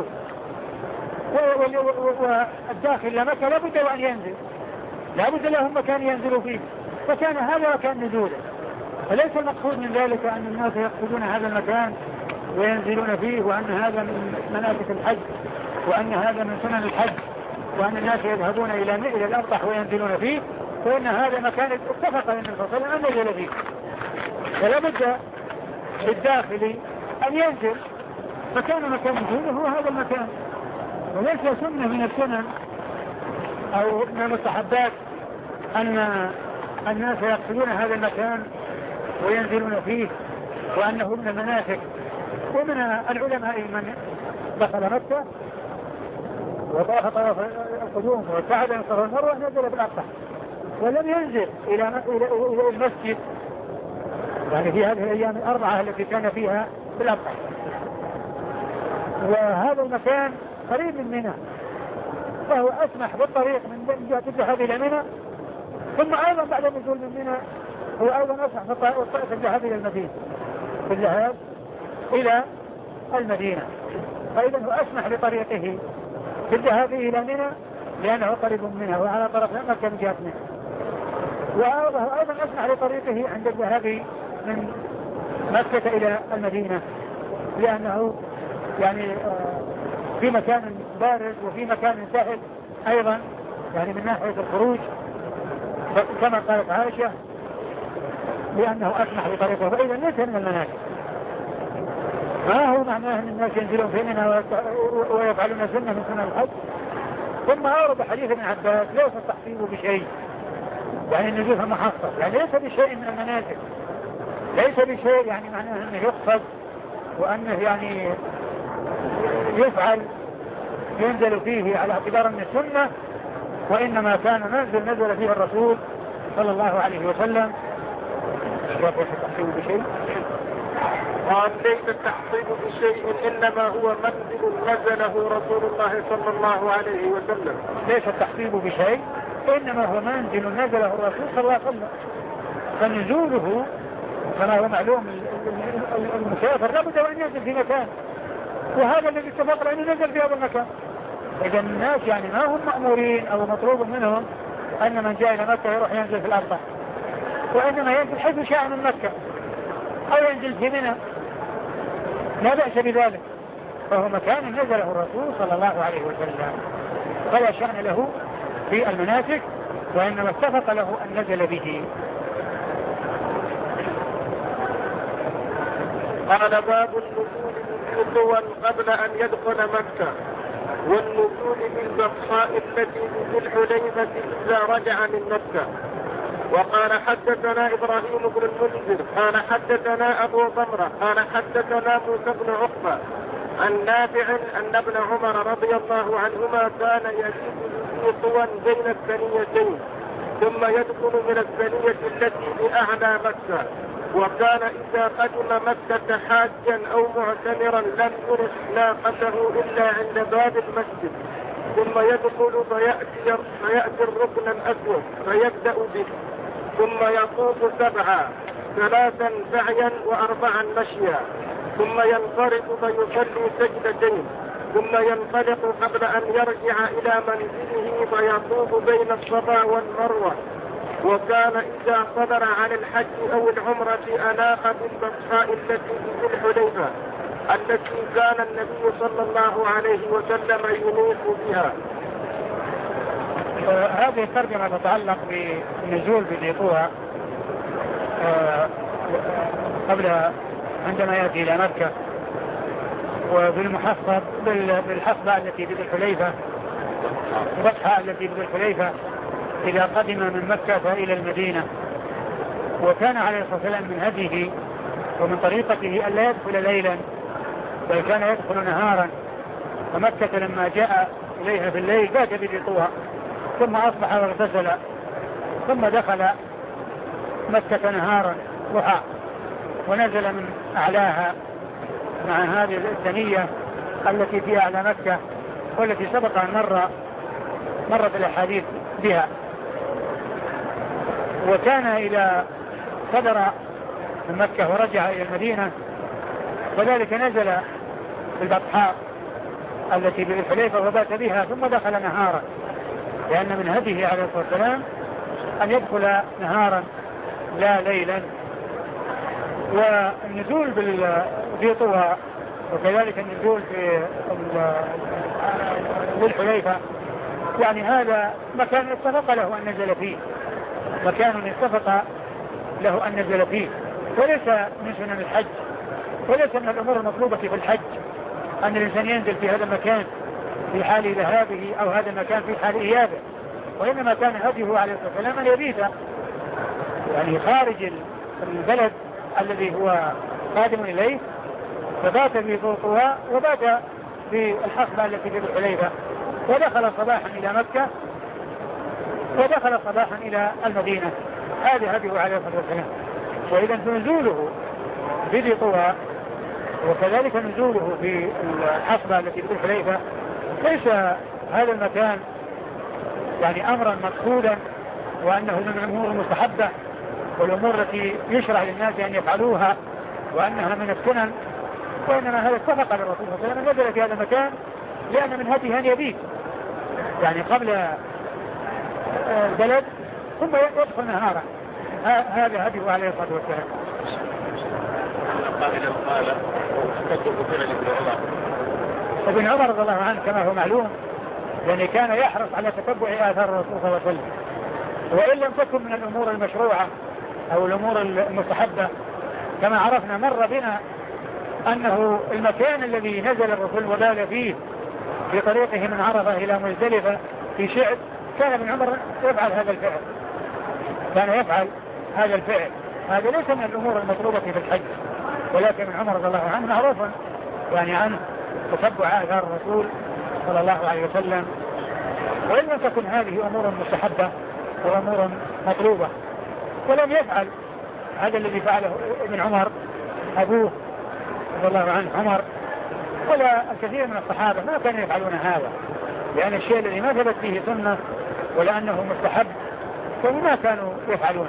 والداخل إلى مكة لابد أن ينزل، لابد لهم مكان ينزلوا فيه، فكان هذا مكان نزوله. فليس المقصود من ذلك أن الناس يقصدون هذا المكان وينزلون فيه وأن هذا من مناسك الحج وأن هذا من سنن الحج وأن الناس يذهبون إلى الأبطح وينزلون فيه، وأن هذا مكان اتفق النبي صلى الله عليه وسلم أن ينزل فيه، فلا بد للداخل أن ينزل، فكان مكان نزوله هو هذا المكان، وليس سنة من السنن أو من المستحبات أن الناس يقصدون هذا المكان وينزلون فيه وأنه من المناسك. ومن العلماء من دخل مكة وطاف طواف القدوم وابتعد عن الصفا والمروة نزل بالأبطح ولم ينزل إلى المسجد، يعني في هذه الأيام الأربعة التي كان فيها بالأبطح. وهذا المكان قريب من منى فهو أسمح بالطريق من جهة الذهاب إلى منى، ثم أيضا بعد النزول من منى هو أيضا أسمح في الذهاب إلى المدينة، في الذهاب إلى المدينة، فإذا هو أسمح لطريقه في الذهاب إلى منى لأنه قريب منها وعلى طرف مكة من جهة منى، وهو أيضا أسمح لطريقه عند الذهاب من مكة إلى المدينة لأنه يعني في مكان بارد وفي مكان سهل أيضا يعني من ناحية الخروج كما قالت عائشة لأنه أسمح لطريقه، فإذا ليس من المناسك. ما هو معناه أن الناس ينزلون في منى ويفعلون سنة من سنة الحج. ثم أورد حديث ابن عباس ليس التحصيل بشيء، يعني النزول في المحصب يعني ليس بشيء من المناسك، ليس بشيء يعني معناه أنه يقصد وأنه يعني يفعل ينزل فيه على اعتبار من السنة، وإنما كان نزل فيه الرسول صلى الله عليه وسلم. قال ليس التحصيل بشيء إنما هو منزل نزله رسول الله صلى الله عليه وسلم. ليس التحصيل بشيء إنما هو منزل نزله الرسول صلى الله عليه وسلم، فنزوله كما هو معلوم المسافر لابد أن ينزل في مكان، وهذا الذي اتفقنا أنه نزل في هذا المكان. إذا الناس يعني ما هم مأمورين أو مطلوب منهم أن من جاء إلى مكة يروح ينزل في الأرض، وإنما ينزل حيث شاء من مكة أو ينزل في منى، لا بأس بذلك، فهو مكان نزله الرسول صلى الله عليه وسلم، فلا شأن له في المناسك، وإنما اتفق له أن نزل به. قال باب النزول بالطول قبل أن يدخل مكة، والنزول بالبطحاء التي في الحليفة إذا رجع من مكة. وقال حدثنا إبراهيم بن المنذر قال حدثنا أبو ضمرة قال حدثنا موسى بن عقبة عن نافع أن ابن عمر رضي الله عنهما كان يزيد طوى بين الثنيتين ثم يدخل من الثنية التي بأعلى مكة، وكان إذا قدم مكة حاجا أو معتمرا لم يرش ناقته إلا عند باب المسجد، ثم يدخل فيأتي الركن الأسود فيبدأ به، ثم يطوف 7 3 سعيا و4 مشيا، ثم ينصرف فيصلي سجدتين، ثم ينطلق قبل أن يرجع إلى منزله فيطوف بين الصفا والمروة. وكان إذا صدر عن الحج أو العمرة أناق بالبطحاء التي في الحليفة التي كان النبي صلى الله عليه وسلم ينيق بها. هذه الترجمة تتعلق بالنزول بذي طوى قبل عندما يأتي إلى مكة، وبالمحصب بالحصبة التي بذي الحليفة، البطحاء التي بذي الحليفة إذا قدم من مكة إلى المدينة. وكان عليه الصلاة والسلام من هديه ومن طريقته ألا يدخل ليلا، بل كان يدخل نهارا، فمكة لما جاء إليها في الليل بات بذي طوى، ثم أصبح واغتسل، ثم دخل مكة نهارا ضحى ونزل من أعلاها مع هذه الثنية التي فيها أعلى مكة، والتي سبق أن مرت الأحاديث بها. وكان إذا صدر من مكة ورجع إلى المدينة وذلك نزل بالبطحاء التي بالحليفة وبات بها، ثم دخل نهارا، لأن من هديه عليه الصلاة والسلام أن يدخل نهارا لا ليلا. والنزول في طوى وكذلك النزول في الحليفة يعني هذا مكان اتفق له أن نزل فيه، مكان اتفق له أن نزل فيه، وليس من سنن الحج، وليس من الأمور المطلوبة في الحج أن الإنسان ينزل في هذا المكان في حال ذهابه أو هذا المكان في حال إيابه، وإنما كان هديه عليه الصلاة والسلام أن يبيت يعني خارج البلد الذي هو قادم إليه، فبات في طوى وبات في الحصبة التي في الحليفة، ودخل صباحا إلى مكة ودخل صباحا إلى المدينة. هذا هديه عليه الصلاة والسلام. وإذا نزوله في طوى وكذلك نزوله في الحصبة التي في الحليفة ليس هذا المكان يعني أمرا مقصودا وأنه من الأمور المستحبة والأمور التي يشرع للناس أن يفعلوها وأنها من السنن، وإنما هذا اتفق للرسول صلى الله عليه وسلم نزل في هذا المكان لأن من هديه أن يبيت يعني قبل البلد ثم يدخل نهارا. هذا هديه عليه الصلاة والسلام. ابن عمر رضي الله عنه كما هو معلوم يعني كان يحرص على تتبع آثار الرسول صلى الله عليه وسلم، وإن لم تكن من الأمور المشروعة أو الأمور المستحبة. كما عرفنا مر بنا أنه المكان الذي نزل الرسول وبال فيه في طريقه من عرفة إلى مزدلفة في شعب كان ابن عمر يفعل هذا الفعل، كان يفعل هذا الفعل. هذا ليس من الأمور المطلوبة في الحج، ولكن ابن عمر رضي الله عنه معروفا يعني عنه تتبع آثار الرسول صلى الله عليه وسلم، وإن لم تكن هذه أمور مستحبة وأمور مطلوبة. ولم يفعل هذا الذي فعله ابن عمر أبوه رضي الله عنه عمر، ولا الكثير من الصحابة ما كانوا يفعلون هذا، لأن الشيء الذي ما ثبت فيه سنة ولا أنه مستحب فما كانوا يفعلون.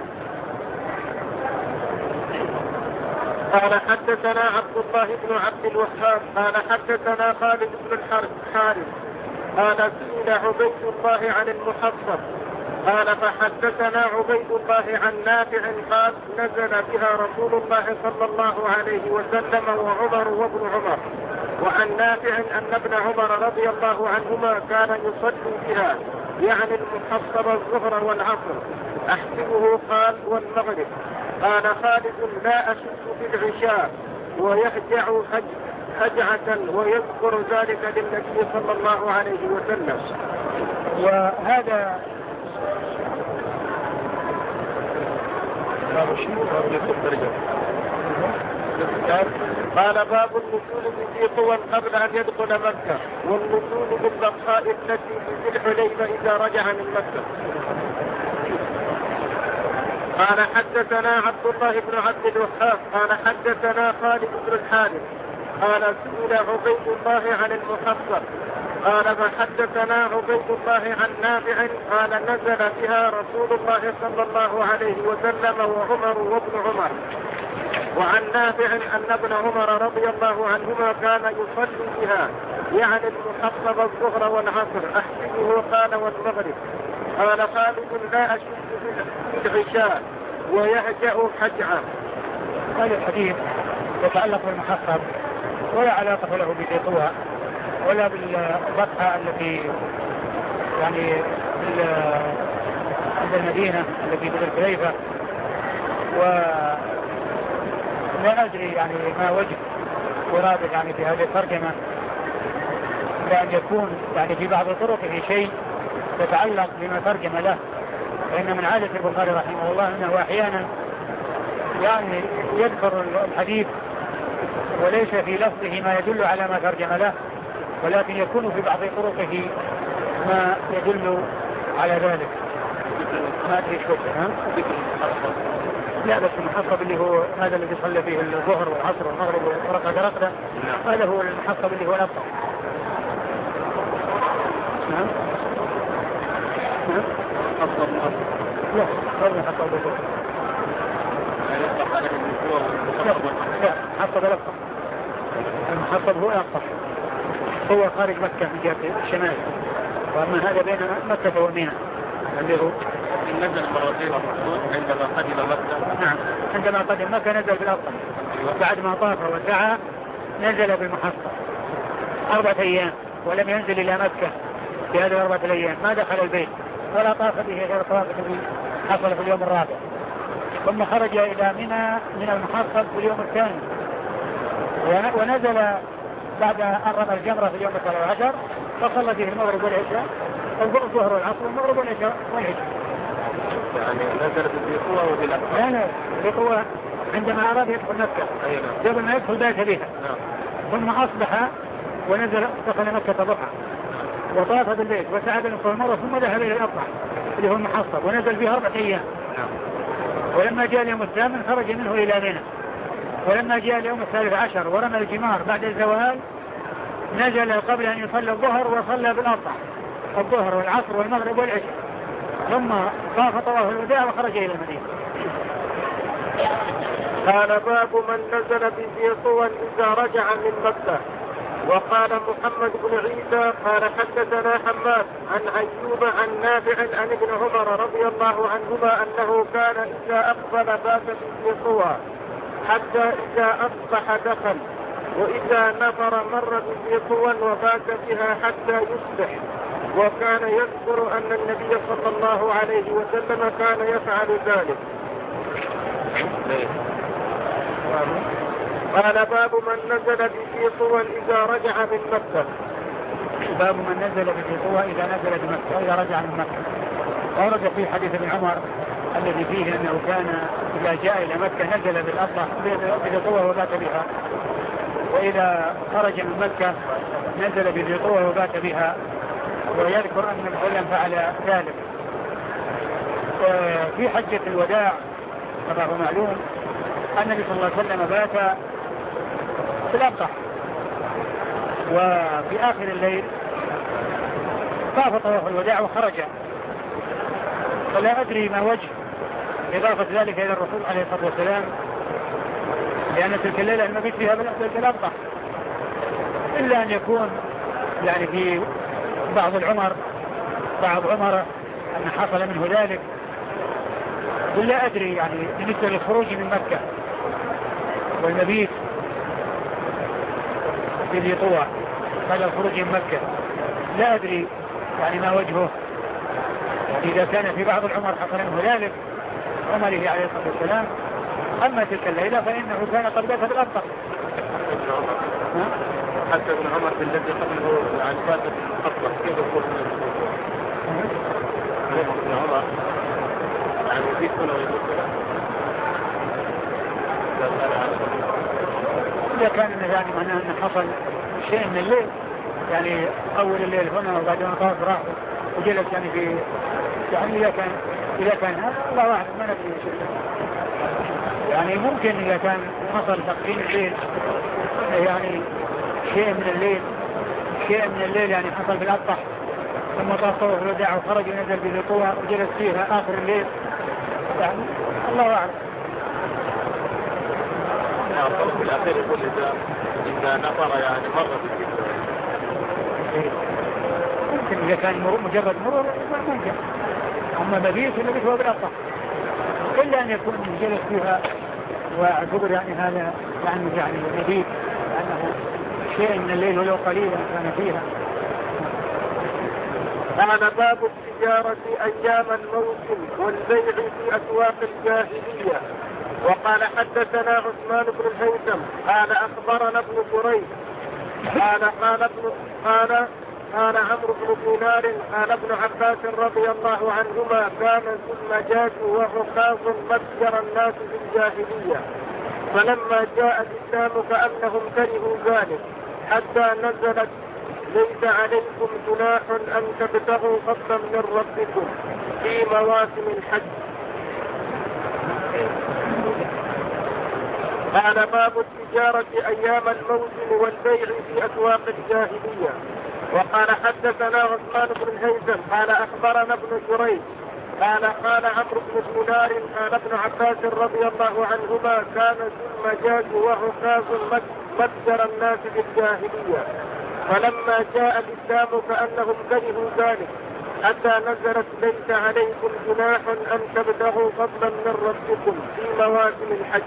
قال حدثنا عبد الله بن عبد الوهاب قال حدثنا خالد بن الحارث قال سئل عبيد الله عن المحصب قال فحدثنا عبيد الله عن نافع قال نزل بها رسول الله صلى الله عليه وسلم وعمر وابن عمر. وعن نافع أن ابن عمر رضي الله عنهما كان يصلي بها يعني المحصب الظهر والعصر أحسبه قال والمغرب. قال خالد لا أشك في العشاء ويهجع هجعة ويذكر ذلك للنبي صلى الله عليه وسلم. وهذا قال باب النزول بذي طوى قبل أن يدخل مكة والنزول بالبقاء التي في الحليفة إذا رجع من مكة. قال حدثنا عبد الله بن عبد الوهاب قال حدثنا خالد بن الحارث قال سئل عبيد الله عن المحصب قال فحدثنا عبيد الله عن نافع قال نزل بها رسول الله صلى الله عليه وسلم وعمر وابن عمر. وعن نافع أن ابن عمر رضي الله عنهما كان يصلي بها يعني المحصب الظهر والعصر أحسبه قال والمغرب. قال خالد لا أشك في العشاء ويهجأ حجعا. هذا الحديث يتعلق بالمحصب ولا علاقة له بذي طوى ولا بالبطحة التي يعني عند المدينة التي في الحليفة. ولا أدري يعني ما وجه ورابط يعني في هذه الترجمة، لأن يكون يعني في بعض طرقه شيء يتعلق بما ترجم له، فإن من عادة البخاري رحمه الله أنه أحيانا يعني يذكر الحديث وليس في لفظه ما يدل على ما ترجم له، ولكن يكون في بعض طرقه ما يدل على ذلك. ما أدري شو لا بس المحصب اللي هو هذا الذي صلى فيه الظهر والعصر والمغرب ورقد رقدة، هذا هو المحصب اللي هو الأفضل. نعم لا هذا المحصب بالظهر لا محصب الأفضل. المحصب هو الأفضل، هو خارج مكة من جهة الشمال، وأما هذا بين مكة وميناء اللي هو نزل مرتين الرسول عندما قدم مكة. نعم عندما قدم مكة نزل بالأفضل بعد ما طاف وسعى نزل بالمحصب 4 أيام ولم ينزل إلى مكة في هذه 4 أيام، ما دخل البيت ولا طاف به غير طواف الذي حصل في اليوم الرابع، ثم خرج إلى منى من المحصب في اليوم الثاني ونزل بعد أن رمى الجمرة في اليوم 13 فصلى فيه المغرب والعشاء الظهر والعصر والمغرب والعشاء. يعني نزل بالقوة وبالأقوى. لا بالقوة عندما أراد يدخل مكة قبل ما يدخل بات بها ثم أصبح ونزل دخل مكة ضحى وطاف بالبيت وسعى بالنصف المرة ثم ذهب إلى الأضحى اللي هو المحصب ونزل فيه 4 أيام. ولما جاء اليوم الثامن خرج منه إلى منى، ولما جاء اليوم 13 ورمى الجمار بعد الزوال نزل قبل أن يصلي الظهر وصلى بالأضحى الظهر والعصر والمغرب والعشاء، ثم طاف طواف الوداع وخرج إلى المدينة. قال باب من نزل بذي طوى إذا رجع من مكة. وقال محمد بن عيسى قال حدثنا حماد عن أيوب عن نافع عن ابن عمر رضي الله عنهما أنه كان إذا أقبل بات بذي طوى حتى إذا أصبح دخل، وإذا نفر مر بذي طوى وبات بها حتى يصبح، وكان يذكر أن النبي صلى الله عليه وسلم كان يفعل ذلك. قال باب من نزل بذي طوى إذا رجع من مكة. باب من نزل بذي طوى إذا نزل بمكة إذا رجع من مكة. ورد في حديث ابن عمر الذي فيه أنه كان إذا جاء إلى مكة نزل بالأضحى بذي طوى وبات بها، وإذا خرج من مكة نزل بذي طوى وبات بها، ويذكر أن الرسول فعل ذلك. في حجة الوداع كما هو معلوم النبي صلى الله عليه وسلم بات في الأبطح، وفي آخر الليل طاف طواف الوداع وخرج، فلا أدري ما وجه إضافة ذلك إلى الرسول عليه الصلاة والسلام، لأن تلك الليلة المبيت فيها بالأبطح، إلا أن يكون يعني في بعض عمر أن حصل منه ذلك، ولا أدري يعني بالنسبة للخروج من مكة والمبيت في ذي طوى بعد الخروج من مكة، لا أدري يعني ما وجهه. إذا كان في بعض العمر حصل منه ذلك عمره عليه الصلاة والسلام، أما تلك الليلة فإنه كان قد بات بالأبطح. حتى ابن عمر بالذي قبله عن فاتة الأبطح كيف يقول ابن عمر عن يزيد كله ويقول إذا كان يعني معناه أن حصل شيء من الليل، يعني أول الليل هنا وبعدين طاف راح وجلس يعني في يعني إذا كان هذا الله أعلم ما ندري يعني ممكن إذا كان حصل تقديم الليل يعني شيء من الليل يعني حصل بالأبطح ثم طاف طواف الوداع وخرج ونزل بذي طوى وجلس فيها آخر الليل، يعني الله أعلم. في الأخير يقول إذا نفر يعني مرة ممكن إذا كان مجرد مرور ممكن، أما مبيت هو بالأبطح، إلا أن يكون جلس فيها واعتبر يعني هذا يعني مبيت لأنه شيء من الليل ولو قليلا كان فيها. قال باب التجارة أيام الموسم والبيع في أسواق الجاهلية. وقال حدثنا عثمان بن الهيثم قال أخبرنا ابن جريج قال عمرو بن دينار قال ابن عباس رضي الله عنهما كان الزمجاج وعكاظ متجر الناس في الجاهلية، فلما جاء الإسلام كأنهم كرهوا ذلك حتى نزلت ليس عليكم جناح أن تبتغوا فضلا من ربكم في مواسم الحج. قال باب التجارة أيام الموسم والبيع في أسواق الجاهلية. وقال حدثنا عثمان بن الهيثم قال أخبرنا ابن جريج قال عمرو بن دينار قال ابن عباس رضي الله عنهما كان الزمجاج وعكاظ متجر الناس في الجاهلية، فلما جاء الإسلام كأنهم كرهوا ذلك حتى نزلت ليس عليكم جناح أن تبتغوا فضلا من ربكم في مواسم الحج.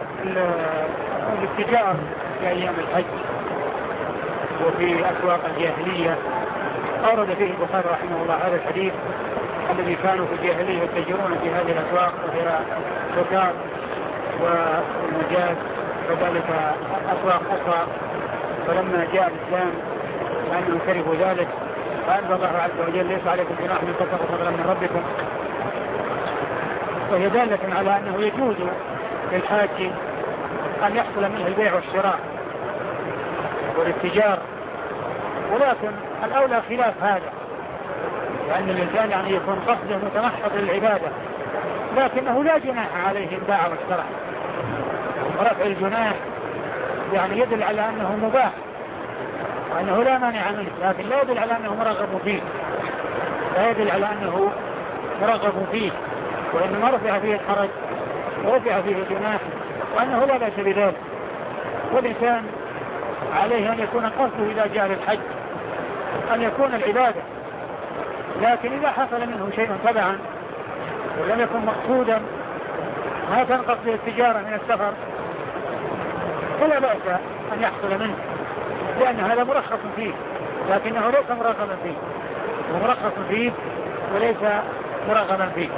الاتجار في أيام الحج وفي أسواق الجاهلية أورد فيه البخاري رحمه الله هذا الحديث الذي كانوا في الجاهلية يتجرون في هذه الأسواق وهي سكار والمجاز وذلك أسواق أخرى، فلما جاء الإسلام كانوا كرهوا ذلك فأنزل الله عز وجل ليس عليكم جناح أن تبتغوا فضلا من ربكم، وهي دالة على أنه يجوز للحاج أن يحصل منه البيع والشراء والاتجار، ولكن الأولى خلاف هذا، لأن الإنسان يعني يكون قصده متمحض للعبادة، لكنه لا جناح عليه إن باع واشترى. ورفع الجناح يعني يدل على أنه مباح وأنه لا مانع منه، لكن لا يدل على أنه مرغب فيه، لا يدل على أنه مرغب فيه، وإنما رفع فيه الحرج ورفع فيه الجناح وأنه لا بأس بذلك. والإنسان عليه أن يكون قصده إذا جاء للحج أن يكون العبادة، لكن إذا حصل منه شيء تبعا ولم يكن مقصودا ما كان قصده التجارة من السفر فلا بأس أن يحصل منه، لأن هذا مرخص فيه لكنه ليس مرغبا فيه، ومرخص فيه وليس مرغبا فيه.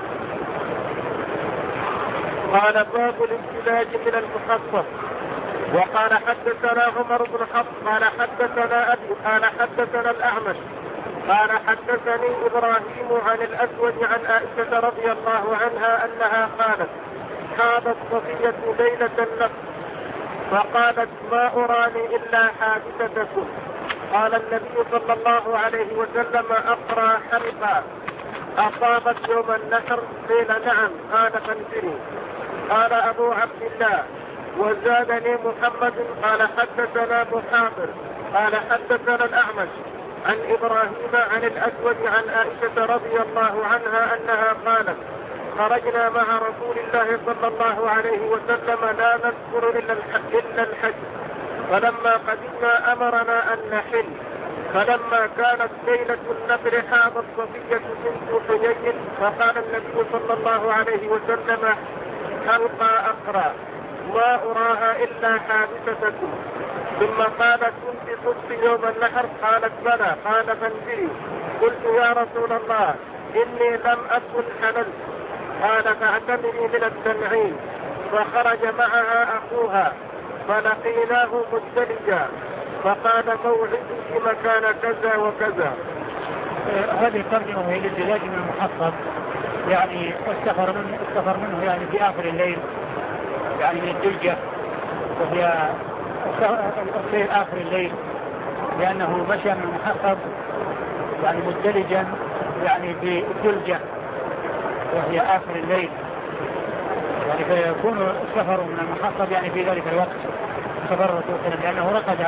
قال باب الامتلاج من المخصص. وقال حدثنا عمر بن حفص قال حدثنا أبي قال حدثنا الأعمش قال حدثني إبراهيم عن الأسود عن عائشة رضي الله عنها أنها قالت حاضت صفية ليلة النفس فقالت ما أراني إلا حادثتكم. قال النبي صلى الله عليه وسلم أقرى حلقا أصابت يوم النحر؟ قيل نعم. قال فانزلوا. قال أبو عبد الله وزادني محمد قال حدثنا محاضر قال حدثنا الأعمش عن إبراهيم عن الأسود عن عائشة رضي الله عنها أنها قالت خرجنا مع رسول الله صلى الله عليه وسلم لا نذكر إلا الحج، فلما قدمنا أمرنا أن نحل، فلما كانت ليلة النفر حاضت صفية بنت حيي فقال النبي صلى الله عليه وسلم حلقى أقرى ما أراها إلا حادثتكم. ثم قالت كنت صدت يوم النحر؟ قالت بلى. قال فانزلي. قلت يا رسول الله إني لم أكن حللت. قال فاعتمري من التنعيم. فخرج معها أخوها فلقيناه مزدلجا فقال موعدك مكان كذا وكذا. هذه الترجمة هي للزلاج من المحصب، يعني استفر منه يعني في آخر الليل، يعني من الدلجة، وهي السير آخر الليل، لأنه مشى من المحصب يعني مزدلجا يعني في الدلجة وهي آخر الليل، يعني فيكون السفر من المحصب يعني في ذلك الوقت سفر الرسول صلى الله عليه وسلم، لأنه رقد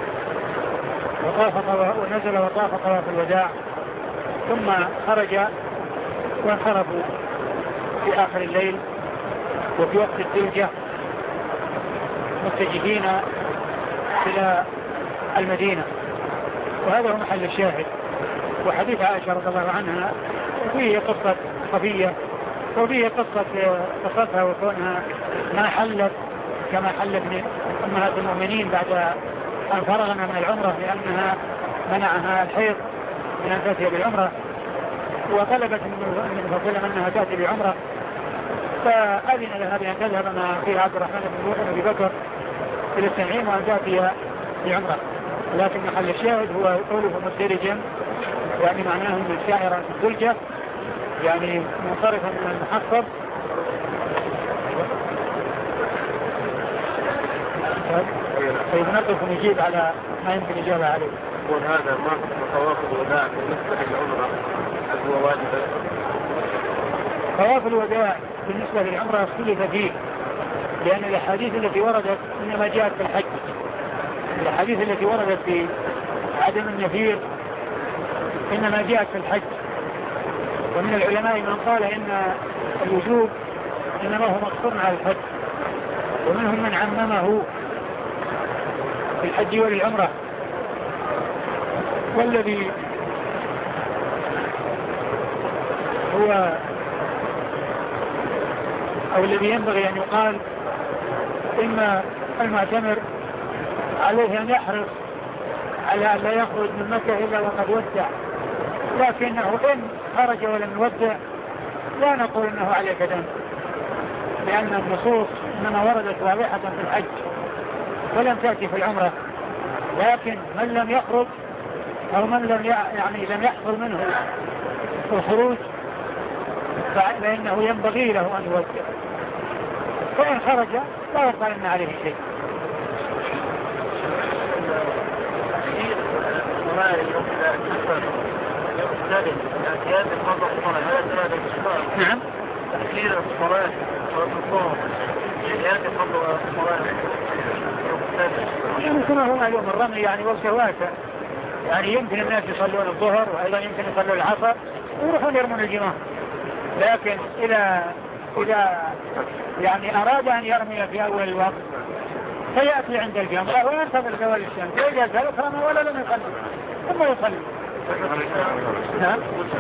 ونزل وطاف طواف الوداع ثم خرج وانصرفوا في آخر الليل وفي وقت الدلجة متجهين إلى المدينة. وهذا هو محل الشاهد. وحديث عائشة رضي الله عنها فيه قصة صفية وفيه قصتها وكونها ما حلت كما حلت من أمهات المؤمنين بعد أن فرغنا من العمرة، لأنها منعها الحيض من أن تأتي بالعمرة، وطلبت من فضلها أنها تأتي بعمرة، فأذن لها بأن تذهب مع أخيها عبد الرحمن بن أبي بكر إلى التنعيم وأن تأتي بعمرة. لكن محل الشاهد هو قوله مزدلجا، يعني معناه من الشاعر في الدلجة، يعني منصرفا من المحصب. طيب نقف ونجيب على ما يمكن إجابة عليه. يقول هذا ما طواف الوداع بالنسبة للعمرة هو واجب؟ طواف الوداع بالنسبة للعمرة اختلف فيه، لأن الأحاديث التي وردت إنما جاءت في الحج. الأحاديث التي وردت في عدم النفير إنما جاءت في الحج. ومن العلماء من قال إن الوجوب إنما هو مقصور على الحج، ومنهم من عممه في الحج والعمرة. والذي هو أو الذي ينبغي أن يقال إن المعتمر عليه أن يحرص على أن لا يخرج من مكة إلا وقد ودع، لكنه إن خرج ولم يودع لا نقول إنه عليك دم، لأن النصوص إنما وردت واضحة في الحج ولم تأتي في العمرة. لكن من لم يخرج أو من لم يحصل منه الخروج فإنه ينبغي له أن يودع، فإن خرج لا يقال إن عليه شيء. نعم. تأخير الصلاة والصوم زيادة فضل الصلاة يعني كما هو اليوم الرمي يعني وقته واسع، يعني يمكن الناس يصلون الظهر وأيضا يمكن يصلون العصر ويروحون يرمون الجماعة. لكن إذا يعني أراد أن يرمي في أول الوقت فيأتي عند الجمرة وينتظر زوال الشمس، وإذا زالت رمى ولا لم يصلي ثم يصلي. نعم.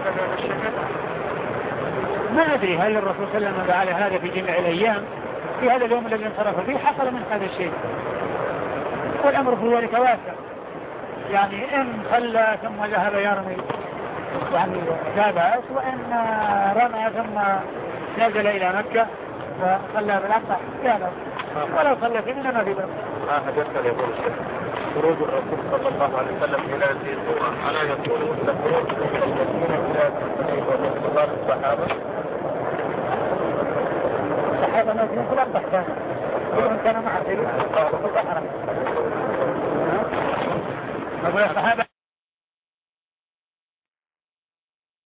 ما أدري هل الرسول صلى الله عليه وسلم فعل هذا في جميع الأيام، في هذا اليوم الذي انصرف فيه حصل من هذا الشيء، والأمر في ذلك واسع. يعني إن صلى ثم ذهب يرمي يعني لا بأس، وإن رمى ثم نزل إلى مكة وصلى بالأقصى لا بأس، ولو صلى في منى ما في بأس. حدثنا يقول الشيخ خروج الرسول صلى الله عليه وسلم إلى الزيتون ألا يكون مثل خروج من المدينة إلى صلاة الصحابة؟ الصحابة ما يكون كل أربع كلهم كانوا معه أقول الصحابة